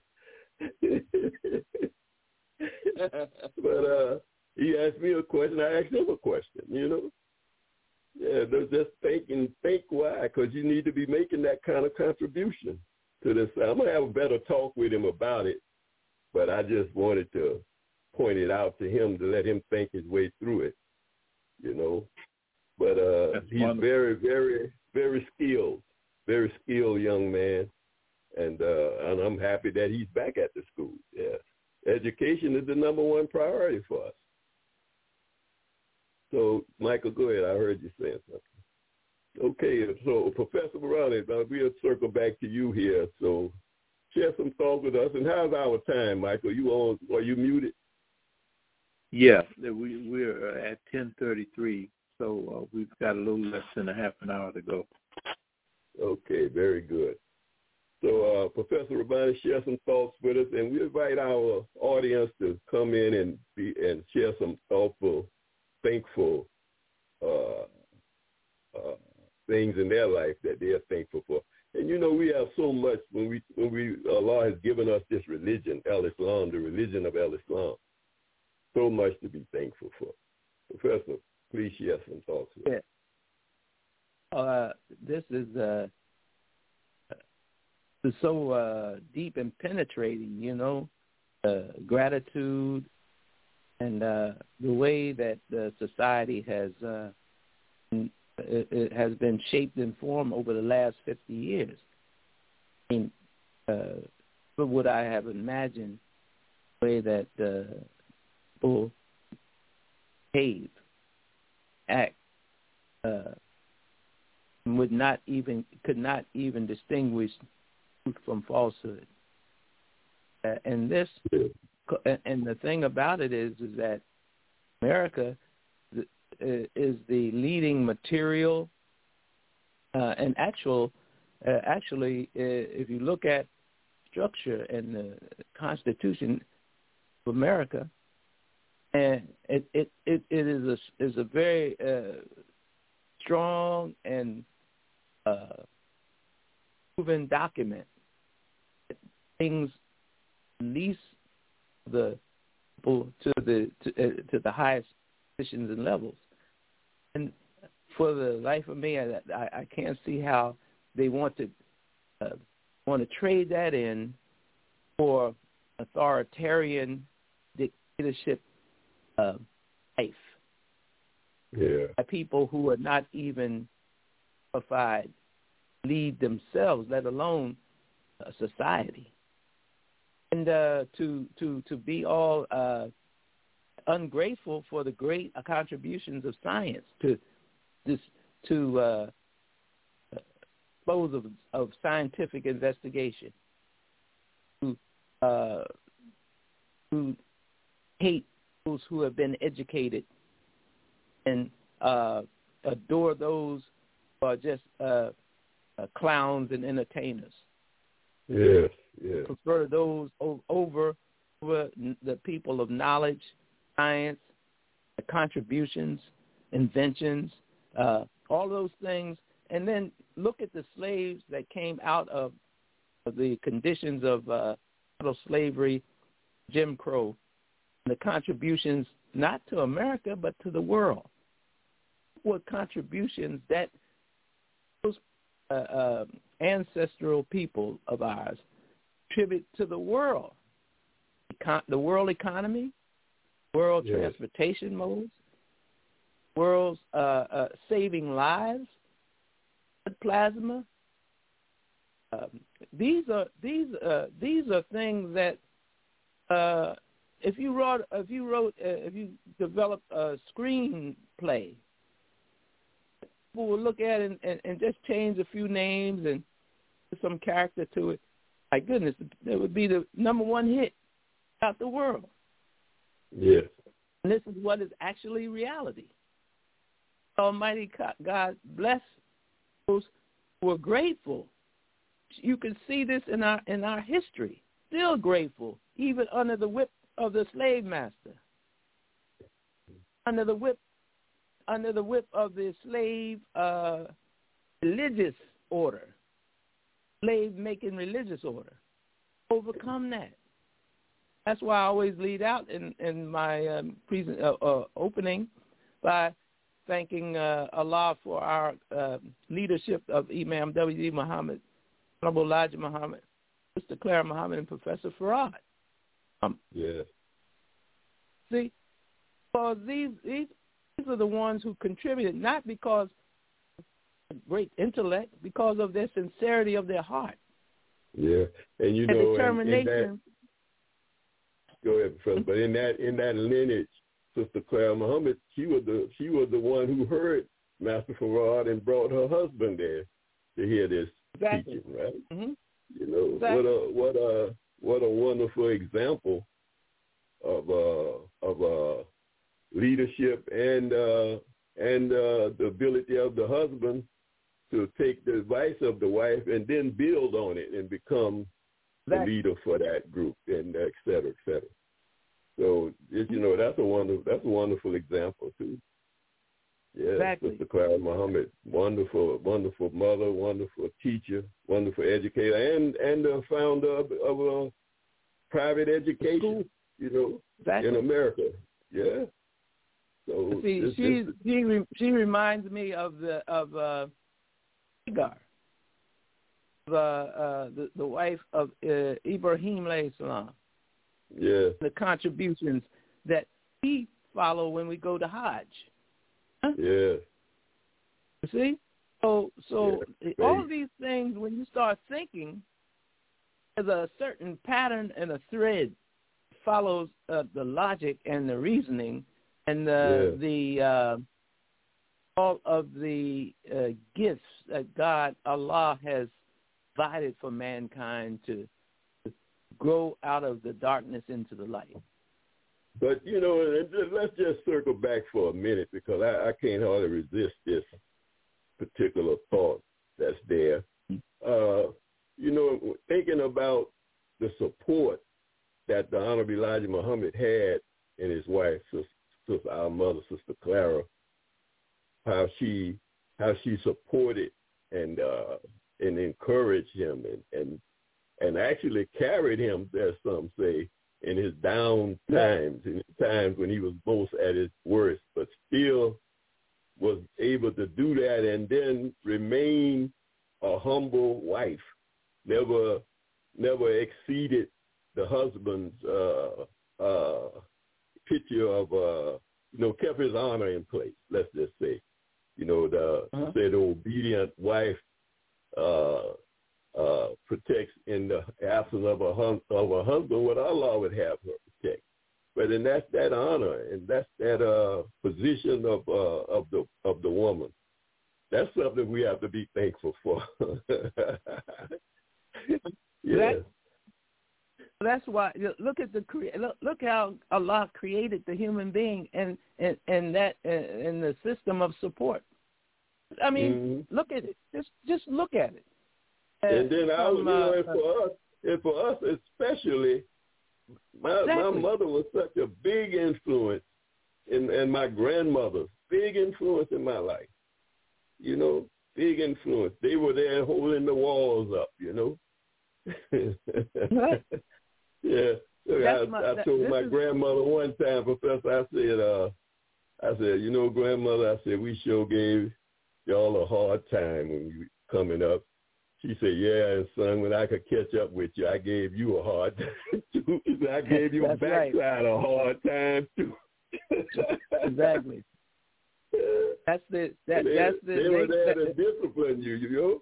said. But uh, he asked me a question. I asked him a question, you know. Yeah, just think and think why, because you need to be making that kind of contribution to this. I'm going to have a better talk with him about it, but I just wanted to point it out to him to let him think his way through it, you know. But uh, he's wonderful. very, very, very skilled, very skilled young man, and, uh, and I'm happy that he's back at the school, yeah. Education is the number one priority for us. So, Michael, go ahead. I heard you saying something. Okay, so Professor Morales, we'll circle back to you here. So, share some thoughts with us. And how's our time, Michael? You on? Are you muted? Yeah, we we're at ten thirty-three, so uh, we've got a little less than a half an hour to go. Okay, very good. So, uh, Professor Rabbani, share some thoughts with us, and we invite our audience to come in and be and share some thoughtful, thankful uh, uh, things in their life that they are thankful for. And you know, we have so much when we when we Allah has given us this religion, Al-Islam, the religion of Al-Islam. So much to be thankful for. Professor, please share some thoughts with us. Yeah. Uh, this is. Uh, Is so uh, deep and penetrating, you know, uh, gratitude and uh, the way that the society has uh, it, it has been shaped and formed over the last fifty years. I mean, uh, what would I have imagined the way that uh, people behave, act, uh, would not even could not even distinguish from falsehood, uh, and this, and the thing about it is, is that America is the leading material uh, and actual, uh, actually, uh, if you look at structure and the Constitution of America, and it it it, it is a is a very uh, strong and uh, proven document. Things least the people to the to, uh, to the highest positions and levels, and for the life of me, I, I, I can't see how they want to uh, want to trade that in for authoritarian dictatorship uh, life. Yeah, by people who are not even qualified to lead themselves, let alone a society. And uh, to to to be all uh, ungrateful for the great contributions of science to this to uh, close of, of scientific investigation, to uh, to hate those who have been educated and uh, adore those who are just uh, uh, clowns and entertainers. Yes, yes. Prefer those o- over, over the people of knowledge, science, contributions, inventions, uh, all those things. And then look at the slaves that came out of, of the conditions of uh, slavery, Jim Crow, and the contributions not to America but to the world. What contributions that those uh, uh, ancestral people of ours contribute to the world, Econ- the world economy, world yes. transportation modes, world's uh, uh, saving lives, plasma. Um, these are these uh, these are things that uh, if you wrote if you wrote uh, if you developed a screenplay, people will look at it and, and, and just change a few names and put some character to it. My goodness, it would be the number one hit out the world. Yes. And this is what is actually reality. Almighty God bless those who are grateful. You can see this in our in our history. Still grateful, even under the whip of the slave master, under the whip, under the whip of the slave uh, religious order, slave making religious order. Overcome that. That's why I always lead out in in my um, present uh, uh, opening by thanking uh, Allah for our uh, leadership of Imam W D Muhammad, Honorable Elijah Muhammad, Sister Clara Muhammad, and Professor Farad. Um, yes. See, because these, these these are the ones who contributed, not because of great intellect, because of their sincerity of their heart. Yeah, and you and know, determination. And, and that, go ahead, Professor. But in that in that lineage, Sister Clara Muhammad, she was the she was the one who heard Master Farad and brought her husband there to hear this exactly. teaching, right? Mm-hmm. You know, exactly. what a what a what a wonderful example of uh of uh leadership and uh and uh the ability of the husband to take the advice of the wife and then build on it and become exactly. the leader for that group, and et cetera, et cetera. So, you know, that's a wonderful, that's a wonderful example, too. Yeah, exactly. Sister Clara Muhammad, wonderful, wonderful mother, wonderful teacher, wonderful educator, and and the founder of, of uh, private education, School. you know, exactly. in America. Yeah. So See, this, she this, she re, she reminds me of the of uh, Hagar, the uh, the the wife of uh, Ibrahim alayhi salam. Yeah. The contributions that we follow when we go to Hajj. Huh? Yeah. You see? So so yeah. all of these things, when you start thinking, there's a certain pattern and a thread that follows uh, the logic and the reasoning and the, yeah. the uh, all of the uh, gifts that God, Allah, has provided for mankind to grow out of the darkness into the light. But, you know, let's just circle back for a minute, because I, I can't hardly resist this particular thought that's there. Uh, you know, thinking about the support that the Honorable Elijah Muhammad had in his wife, sister, sister, our mother, Sister Clara, how she how she supported and uh, and encouraged him and, and and actually carried him, as some say, in his down times, in times when he was most at his worst, but still was able to do that and then remain a humble wife, never never exceeded the husband's uh, uh, picture of, uh, you know, kept his honor in place, let's just say. You know, the uh-huh. said obedient wife uh, uh, protects in the absence of a, hum- of a husband what Allah would have her protect. But then that's that honor, and that's that uh, position of uh, of the of the woman. That's something we have to be thankful for. Yes. That, that's why look at the look, look how Allah created the human being and and, and that and the system of support. I mean, mm-hmm. look at it. Just just look at it. Uh, and then I, from, you know, uh, and for us, and for us especially, my exactly. my mother was such a big influence, and and my grandmother, big influence in my life. You know, big influence. They were there holding the walls up. You know. Right. Yeah. Look, I, my, I that, told my is... grandmother one time, Professor, I said, uh, I said, you know, grandmother, I said, we sure gave y'all a hard time when you were coming up. She said, yeah, and son, when I could catch up with you, I gave you a hard time, too. I gave your backside right. a hard time, too. Exactly. That's the, that, they, that's the, they were they, there that, to discipline you, you know.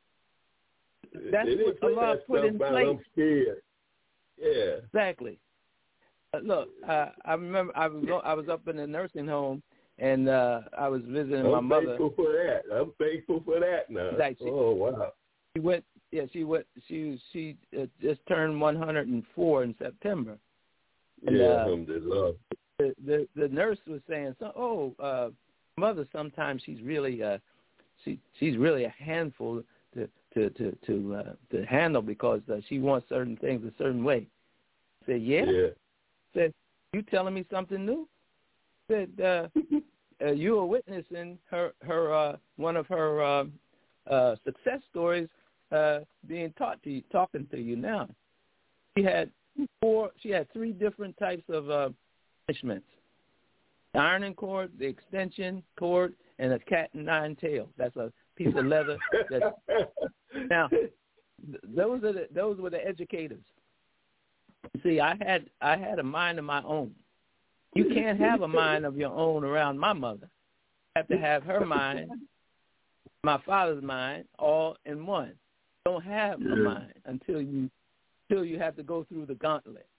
That's they what Allah put in by, place. I'm scared. Yeah. Exactly. Uh, look, uh, I remember I was I was up in the nursing home, and uh, I was visiting I'm my mother. I'm thankful for that. I'm thankful for that now. Like she, oh wow. She went. Yeah, she went. She she uh, just turned one hundred four in September. And, yeah, uh, alhamdulillah. The, the the nurse was saying, so, "Oh, uh, mother, sometimes she's really uh, she she's really a handful to to to to, uh, to handle because uh, she wants certain things a certain way." I said, "Yeah." Yeah. Said, "You telling me something new?" Said, uh, uh, "You are witnessing her her uh, one of her uh, uh, success stories uh, being taught to you, talking to you now." She had four. She had three different types of uh, punishments: the ironing cord, the extension cord, and a cat and nine tails. That's a piece of leather. That's, now, th- those are the, those were the educators. See, I had I had a mind of my own. You can't have a mind of your own around my mother. You have to have her mind, my father's mind, all in one. You don't have a mind until you until you have to go through the gauntlet.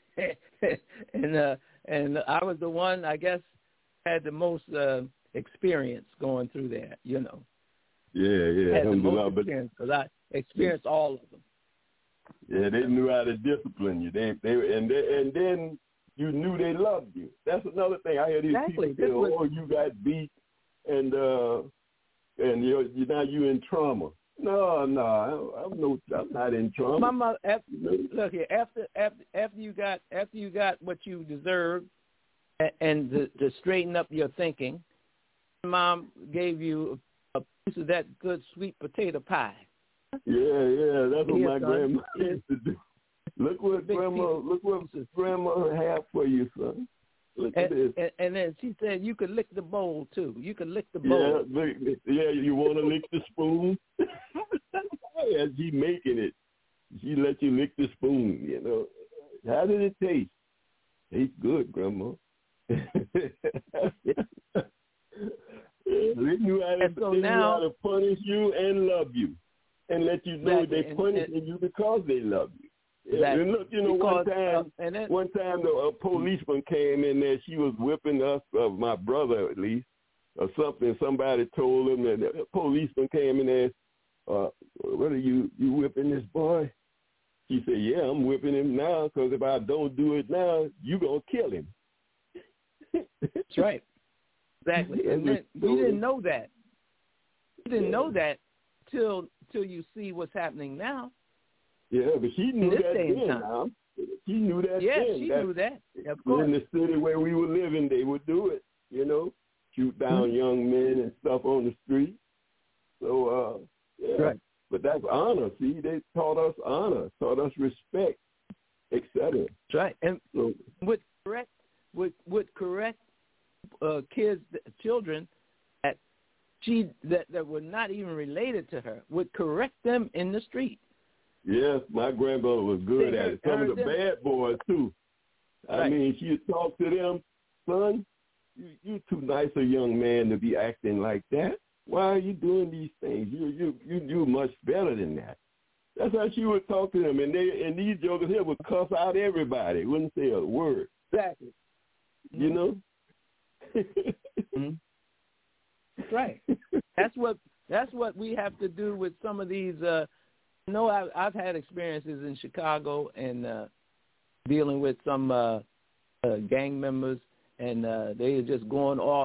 and uh, and I was the one, I guess, had the most uh, experience going through that. You know. Yeah, yeah. I had the most experience because I experienced all of them. Yeah, they knew how to discipline you. They, they, and they, and then you knew they loved you. That's another thing. I hear these exactly. people say, was... "Oh, you got beat, and uh, and you're, you now you in trauma." No, no, I'm no, I'm not in trauma. My mother, after, look here. After, after, after you got, after you got what you deserved, and, and to, to straighten up your thinking, Mom gave you a piece of that good sweet potato pie. Yeah, yeah, that's what Here, my son. grandma used to do. Look what grandma, look what grandma had for you, son. Look and, at this. And, and then she said you could lick the bowl too. You could lick the bowl. Yeah, lick, yeah. You want to lick the spoon? Yeah, she making it. She let you lick the spoon. You know, how did it taste? Tastes good, grandma. They knew how to, so they now, knew how to punish you and love you, and let you know exactly. they punishing you because they love you. Exactly. And look, you know, because, one time, uh, and then, one time the a policeman came in there. She was whipping us, uh, my brother at least, or something. Somebody told him that the policeman came in there. Uh, what are you you whipping this boy? He said, "Yeah, I'm whipping him now because if I don't do it now, you gonna kill him." That's right. Exactly. And then we didn't know that. We didn't know that till till you see what's happening now. Yeah, but she knew that then. Now. She knew that yeah, then. she that, knew that. Of course. In the city where we were living, they would do it. You know, shoot down mm-hmm. young men and stuff on the street. So, uh, yeah. Right. But that's honor. See, they taught us honor, taught us respect, et cetera. That's right. And so, would correct would would correct uh, kids, children that she that, that were not even related to her would correct them in the street. Yes, my grandmother was good they at it. Some of the them. bad boys too. I right. mean, she'd talk to them, son. You, you're too nice a young man to be acting like that. Why are you doing these things? You you you do much better than that. That's how she would talk to them, and they and these jokers here would cuss out everybody. Wouldn't say a word. Exactly. Mm-hmm. You know. mm-hmm. That's right. That's what that's what we have to do with some of these. Uh, you know, I've, I've had experiences in Chicago and uh, dealing with some uh, uh, gang members, and uh, they are just going off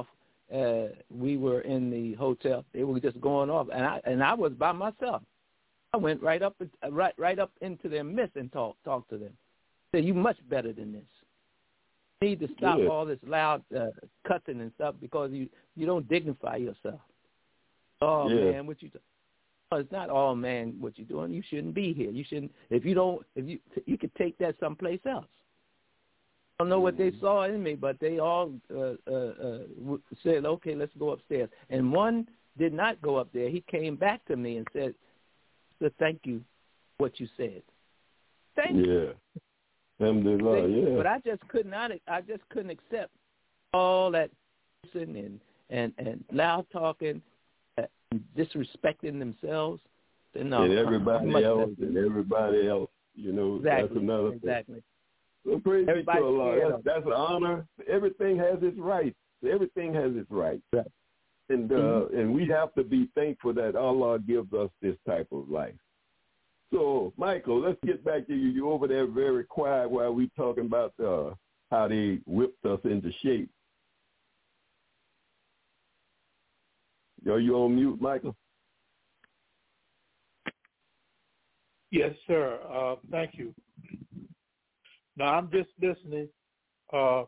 uh, we were in the hotel. They were just going off, and I and I was by myself. I went right up right right up into their midst and talk talk to them. Said, "You much better than this. You need to stop Good. all this loud uh, cussing and stuff because you, you don't dignify yourself." Oh yeah. man, what you? Do? Oh, it's not all man what you're doing. You shouldn't be here. You shouldn't. If you don't, if you you could take that someplace else. I don't know what they saw in me, but they all uh, uh, uh, said, "Okay, let's go upstairs." And one did not go up there. He came back to me and said, "So thank you, what you said." Thank yeah. you. Alhamdulillah, yeah. But I just could not. I just couldn't accept all that cursing and and and loud talking, and disrespecting themselves. And, no, and everybody I'm, I'm else, and everybody else. You know, exactly, that's another thing. Exactly. So praise be to Everybody's Allah. scared That's, of that's an honor. Everything has its rights. Everything has its rights. Right. And uh, Mhm. and we have to be thankful that Allah gives us this type of life. So, Michael, let's get back to you. You're over there very quiet while we talking about uh, how they whipped us into shape. Are you on mute, Michael? Yes, sir. Uh, thank you. Now, I'm just listening, uh,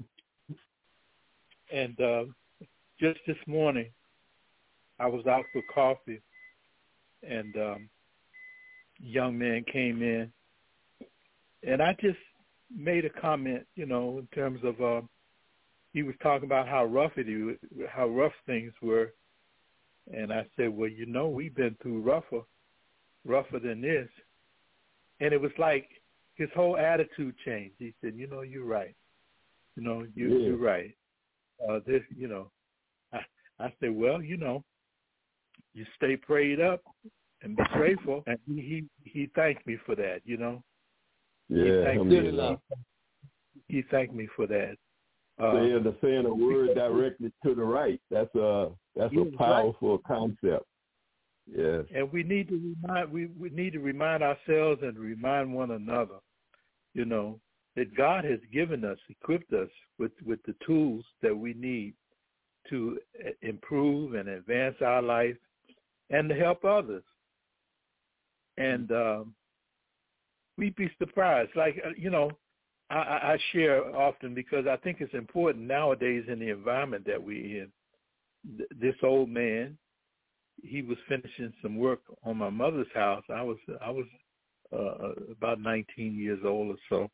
and uh, just this morning, I was out for coffee, and um, a young man came in, and I just made a comment, you know, in terms of uh, he was talking about how rough it, how rough things were, and I said, well, you know, we've been through rougher, rougher than this, and it was like his whole attitude changed. He said, you know, you're right. You know, you, yeah. you're right. Uh, this, you know, I, I said, well, you know, you stay prayed up and be grateful. And he, he, he thanked me for that, you know. Yeah, he thanked, me, he, he thanked me for that. Uh, saying, the saying a word directly to the right, that's a, that's a powerful right. concept. Yes. And we need to remind we, we need to remind ourselves and remind one another, you know, that God has given us, equipped us with, with the tools that we need to improve and advance our life and to help others. And um, we'd be surprised. Like, you know, I, I share often because I think it's important nowadays in the environment that we're in. This old man, he was finishing some work on my mother's house. I was I was uh, about nineteen years old or so,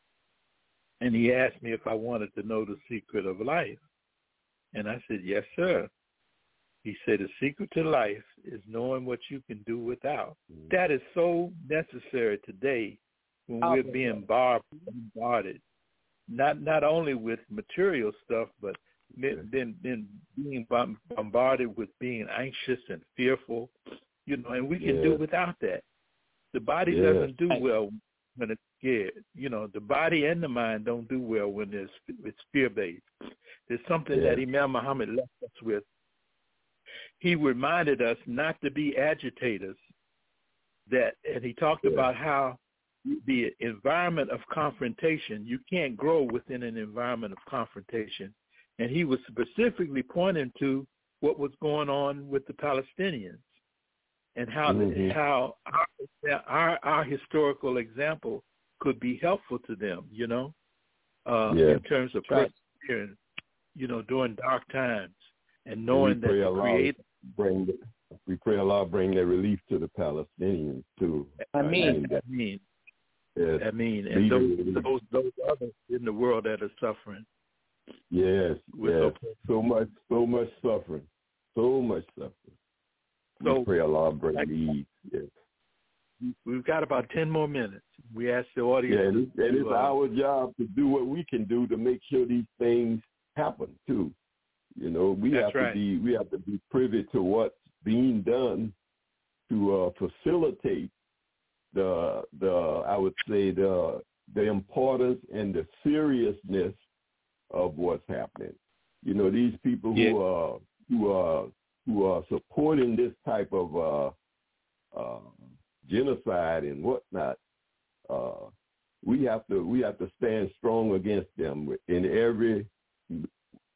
and he asked me if I wanted to know the secret of life, and I said, yes, sir. He said, the secret to life is knowing what you can do without. Mm-hmm. That is so necessary today when we're being bombarded, not not only with material stuff, but Then, then being bombarded with being anxious and fearful, you know, and we can yeah. do without that. The body yeah. doesn't do well when it's scared. You know, the body and the mind don't do well when it's, it's fear-based. There's something yeah. that Imam Muhammad left us with. He reminded us not to be agitators. That, and he talked yeah. about how the environment of confrontation, you can't grow within an environment of confrontation. And he was specifically pointing to what was going on with the Palestinians and how mm-hmm. how our, our our historical example could be helpful to them, you know, uh, yeah. in terms of right. persevering, you know, during dark times and knowing and that the Creator bring the, we pray Allah bring their relief to the Palestinians too. I mean, I mean, yes. I mean, and those, those those others in the world that are suffering. Yes, yes. So much, so much suffering, so much suffering. So, we pray Allah bring ease. Yes. We've got about ten more minutes. We ask the audience. Yeah, and it's, and it's uh, our job to do what we can do to make sure these things happen too. You know, we have right. to be we have to be privy to what's being done to uh, facilitate the the I would say the the importance and the seriousness of what's happening. You know, these people who yeah. are who are who are supporting this type of uh, uh, genocide and whatnot, uh, we have to we have to stand strong against them in every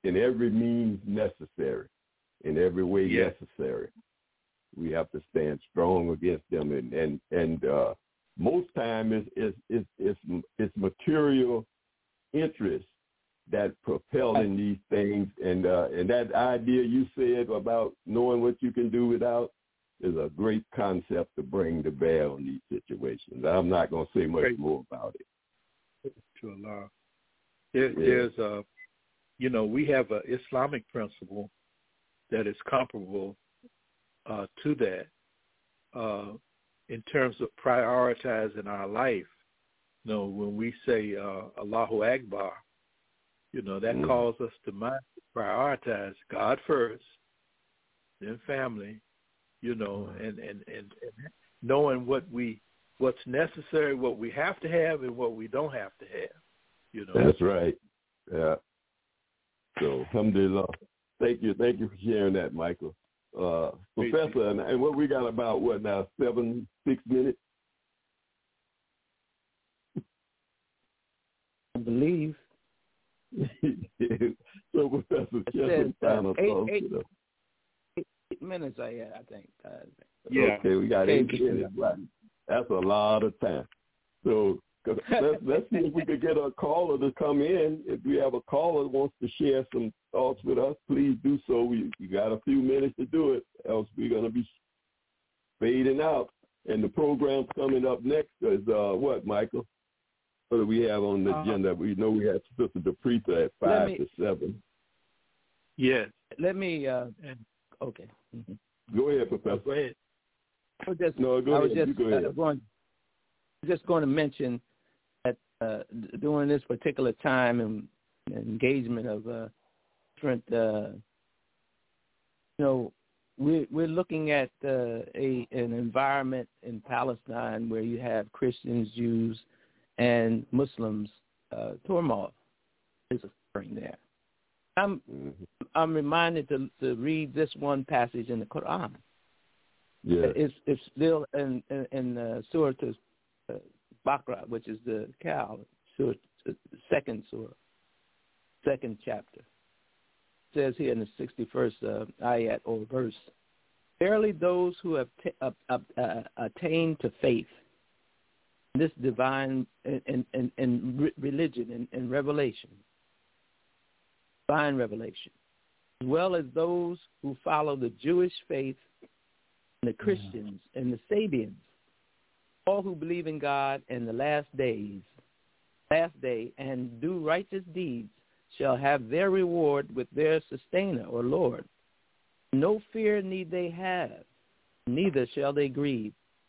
in every means necessary, in every way yeah. necessary. We have to stand strong against them, and and and uh, most time is is is is it's material interest that propelling these things, and uh, and that idea you said about knowing what you can do without is a great concept to bring to bear on these situations. I'm not going to say much great. more about it. To Allah, there, yeah. there's a, you know, we have an Islamic principle that is comparable uh, to that uh, in terms of prioritizing our life. You know, when we say uh, Allahu Akbar, you know, that mm. calls us to mind to prioritize God first, then family, you know, mm. and, and, and, and knowing what we, what's necessary, what we have to have, and what we don't have to have, you know. That's right. Yeah. So, alhamdulillah. Thank you. Thank you for sharing that, Michael. Uh, Professor, and, and what we got about, what now, seven, six minutes? I believe. So, Professor, said, uh, eight, eight, eight, eight minutes I had, I think. Uh, yeah. Okay, we got eight minutes. Right. That's a lot of time. So let's, let's see if we could get a caller to come in. If we have a caller that wants to share some thoughts with us, please do so. We, we got a few minutes to do it, else we're going to be fading out. And the program coming up next is uh, what, Michael? What do we have on the uh, agenda? We know we have Sister DePreta at five me, to seven. Yes. Let me, uh, okay. Mm-hmm. Go ahead, Professor. Go ahead. I was just, no, go I ahead. was just, you go ahead. Uh, going, just going to mention that uh, during this particular time and engagement of uh, different, uh, you know, we're, we're looking at uh, a an environment in Palestine where you have Christians, Jews, and Muslims uh, turmoil is occurring there. I'm mm-hmm. I'm reminded to to read this one passage in the Quran. Yeah, it's it's still in in, in uh, Surah uh, Baqarah, which is the cow, Surah, second surah, second chapter. It says here in the sixty-first uh, ayat or verse, verily those who have t- uh, uh, uh, attained to faith, this divine and, and, and religion and, and revelation, divine revelation, as well as those who follow the Jewish faith and the Christians yeah. and the Sabians, all who believe in God and the last days, last day, and do righteous deeds shall have their reward with their sustainer or Lord. No fear need they have, neither shall they grieve.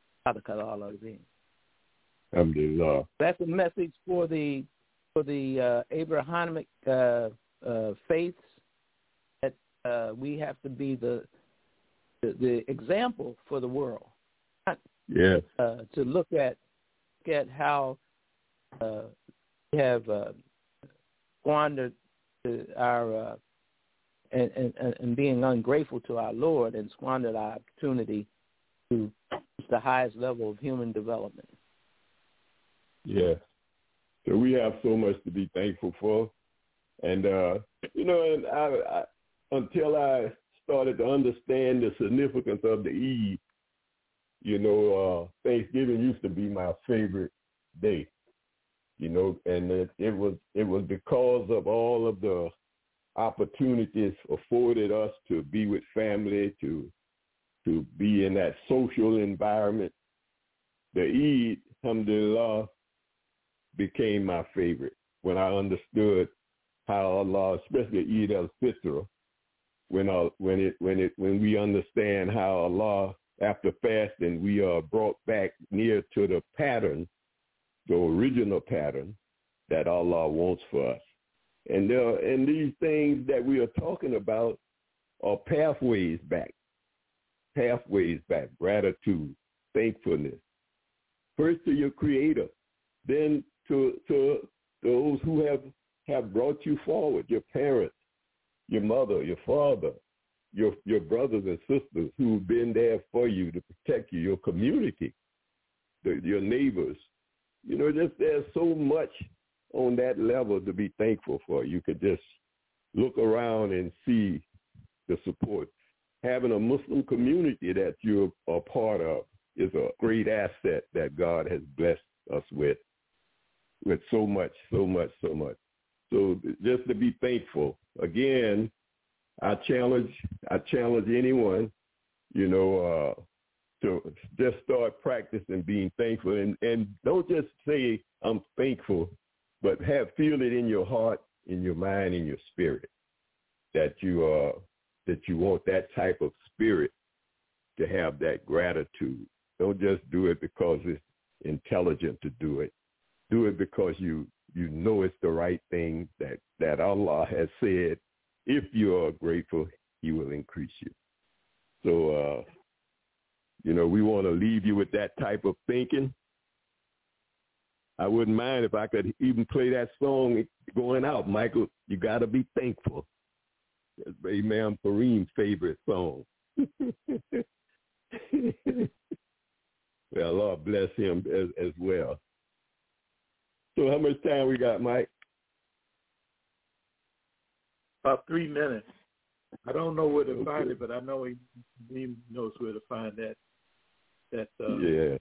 Alhamdulillah. That's a message for the for the uh, Abrahamic uh, uh, faiths that uh, we have to be the, the the example for the world. Not, yes. Uh, to look at look at how uh, we have uh, squandered our uh, and, and and being ungrateful to our Lord and squandered our opportunity to reach the highest level of human development. Yes. So we have so much to be thankful for. And, uh, you know, and I, I, until I started to understand the significance of the Eid, you know, uh, Thanksgiving used to be my favorite day, you know, and it, it was it was because of all of the opportunities afforded us to be with family, to to be in that social environment. The Eid, alhamdulillah, became my favorite when I understood how Allah, especially Eid al-Fitr, when uh, when it when it when we understand how Allah, after fasting, we are brought back near to the pattern, the original pattern that Allah wants for us. And uh, and these things that we are talking about are pathways back, pathways back, gratitude, thankfulness. First to your Creator, then to to those who have, have brought you forward, your parents, your mother, your father, your your brothers and sisters who've been there for you to protect you, your community, the, your neighbors. You know, just there's so much on that level to be thankful for. You could just look around and see the support. Having a Muslim community that you're a part of is a great asset that God has blessed us with, with so much, so much, so much. So just to be thankful. Again, I challenge, I challenge anyone, you know, uh, to just start practicing being thankful, and, and don't just say I'm thankful, but have feel it in your heart, in your mind, in your spirit that you uh that you want that type of spirit to have that gratitude. Don't just do it because it's intelligent to do it. Do it because you you know it's the right thing, that that Allah has said. If you are grateful, He will increase you. So. uh You know, we want to leave you with that type of thinking. I wouldn't mind if I could even play that song going out. Michael, you got to be thankful. That's Imam Kareem's favorite song. Well, Lord bless him as, as well. So how much time we got, Mike? About three minutes. I don't know where to okay. find it, but I know he, he knows where to find that. That, uh, yeah.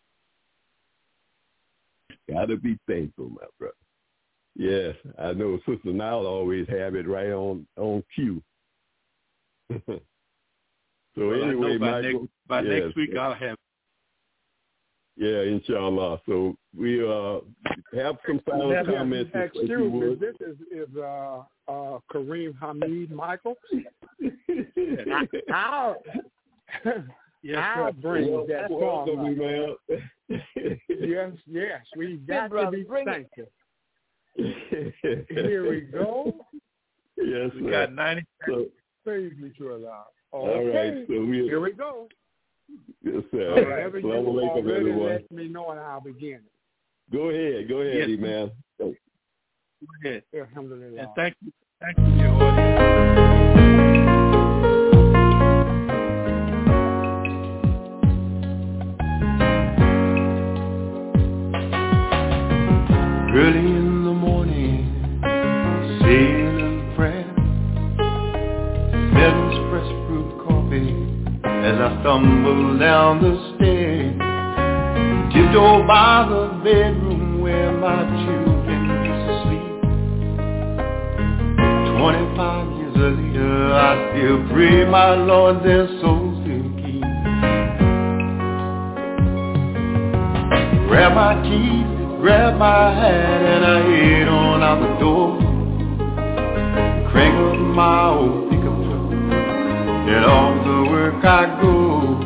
Gotta be thankful, my brother. Yes, I know Sister Nile always have it right on, on cue. So well, anyway, by, Michael, next, by yes, next week yes. I'll have. Yeah, inshallah. So we uh, have some final that, comments. Uh, excuse me, this is, is uh, uh, Kareem Hamid Michael. I'll, yes, I'll bring well, that well, song well, Yes, yes, we got brother, to be bring thankful. Here we go. Yes, we got ninety. So, praise be to Allah. All okay. right, so we here we go. Yes, sir. Whatever you Assalamu alaikum, already everyone. let me know, and I'll begin. Go ahead, go ahead, yes. man. Go ahead. Alhamdulillah. And thank you, thank you, your audience. Early in the morning, saying a prayer, smelling fresh brewed coffee as I stumble down the stairs, tiptoe by the bedroom where my children used to sleep. Twenty-five years later, I still pray, my Lord, their souls will keep. Grab my keys, grab my hat, and I head on out the door. Crank up my old pickup truck, and off to work I go.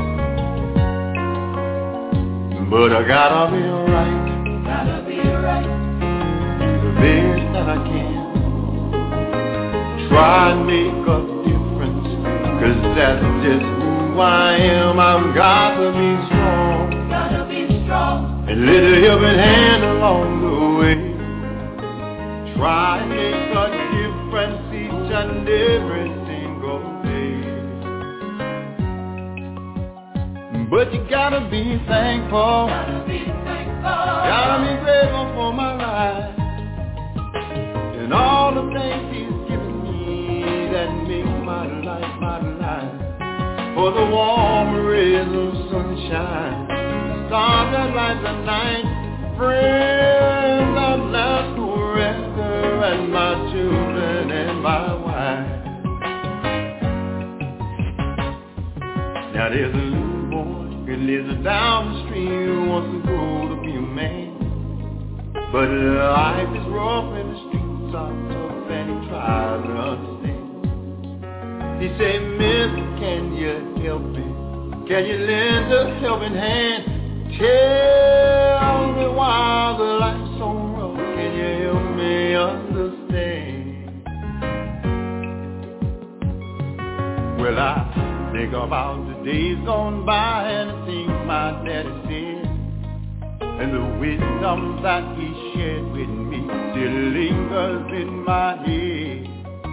But I gotta be right, gotta be right, do the best that I can. Try and make a difference, 'cause that's just who I am. I've got to be strong, gotta be strong, and let a helping hand along the way. Try and make a difference each and every single day. But you gotta be thankful, gotta be thankful, gotta be grateful for my life and all the things He's given me that make my life my life. For the warm rays of sunshine, the stars that light the night, friends that last forever, and my children and my wife. Now there's a little boy who lives down the street who wants to grow to be a man, but life is rough and the streets are tough, and he tries to understand. He say, Mister, can you help me? Can you lend a helping hand? Tell me why the life's so rough. Can you help me understand? Well, I think about the days gone by and the things my daddy said, and the wisdom that he shared with me still lingers in my head.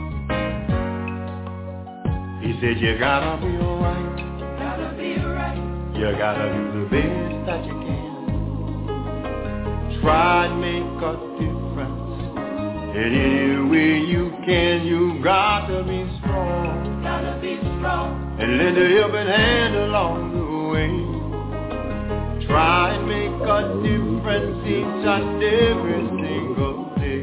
He said, you gotta be alright, gotta be right, you gotta do the best that you can. Try and make a difference And any way you can, you got to be strong. Gotta be strong. And lend a helping hand along the way. Try and make a difference each and every single day.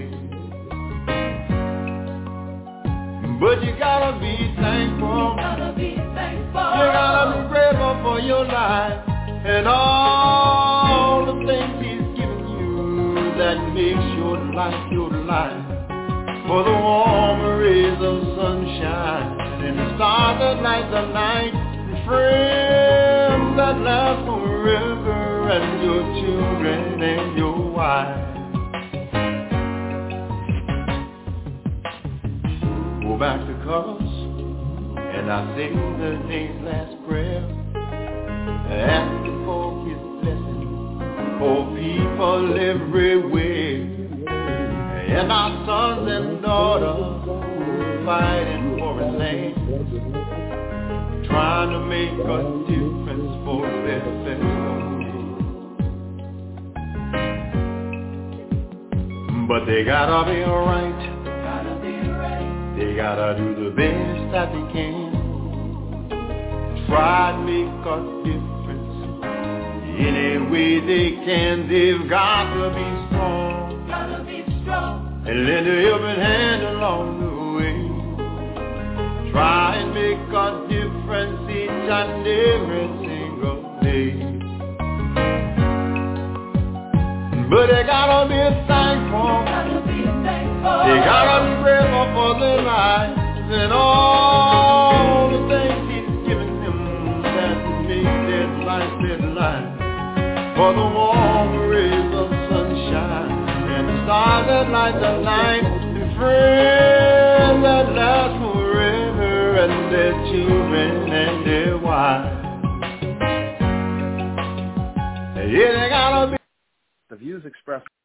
But you gotta be thankful. Gotta be thankful. You gotta be grateful for your life and all the things he's given you that makes your life your life. For the warm rays of sunshine and the stars that light the night, and friends that last forever, and your children and your wife. Go back to cause, and I say the day's last prayer, asking for his blessing for people everywhere, and our sons and daughters fighting for his land, trying to make a difference for their fellow men. But they gotta be alright. They gotta do the best that they can. Try to make a difference any way they can. They've got to be strong. Gotta be strong. And lend a helping hand along the way. Try and make a difference each and every single day. But they gotta be thankful. Gotta be thankful. They gotta be grateful for their lives and all the things he's given them that make their life their life. For the warm rays of sunshine and the stars that light the night, and friends that last forever, and their children and their wives. Yeah, they gotta be. The views expressed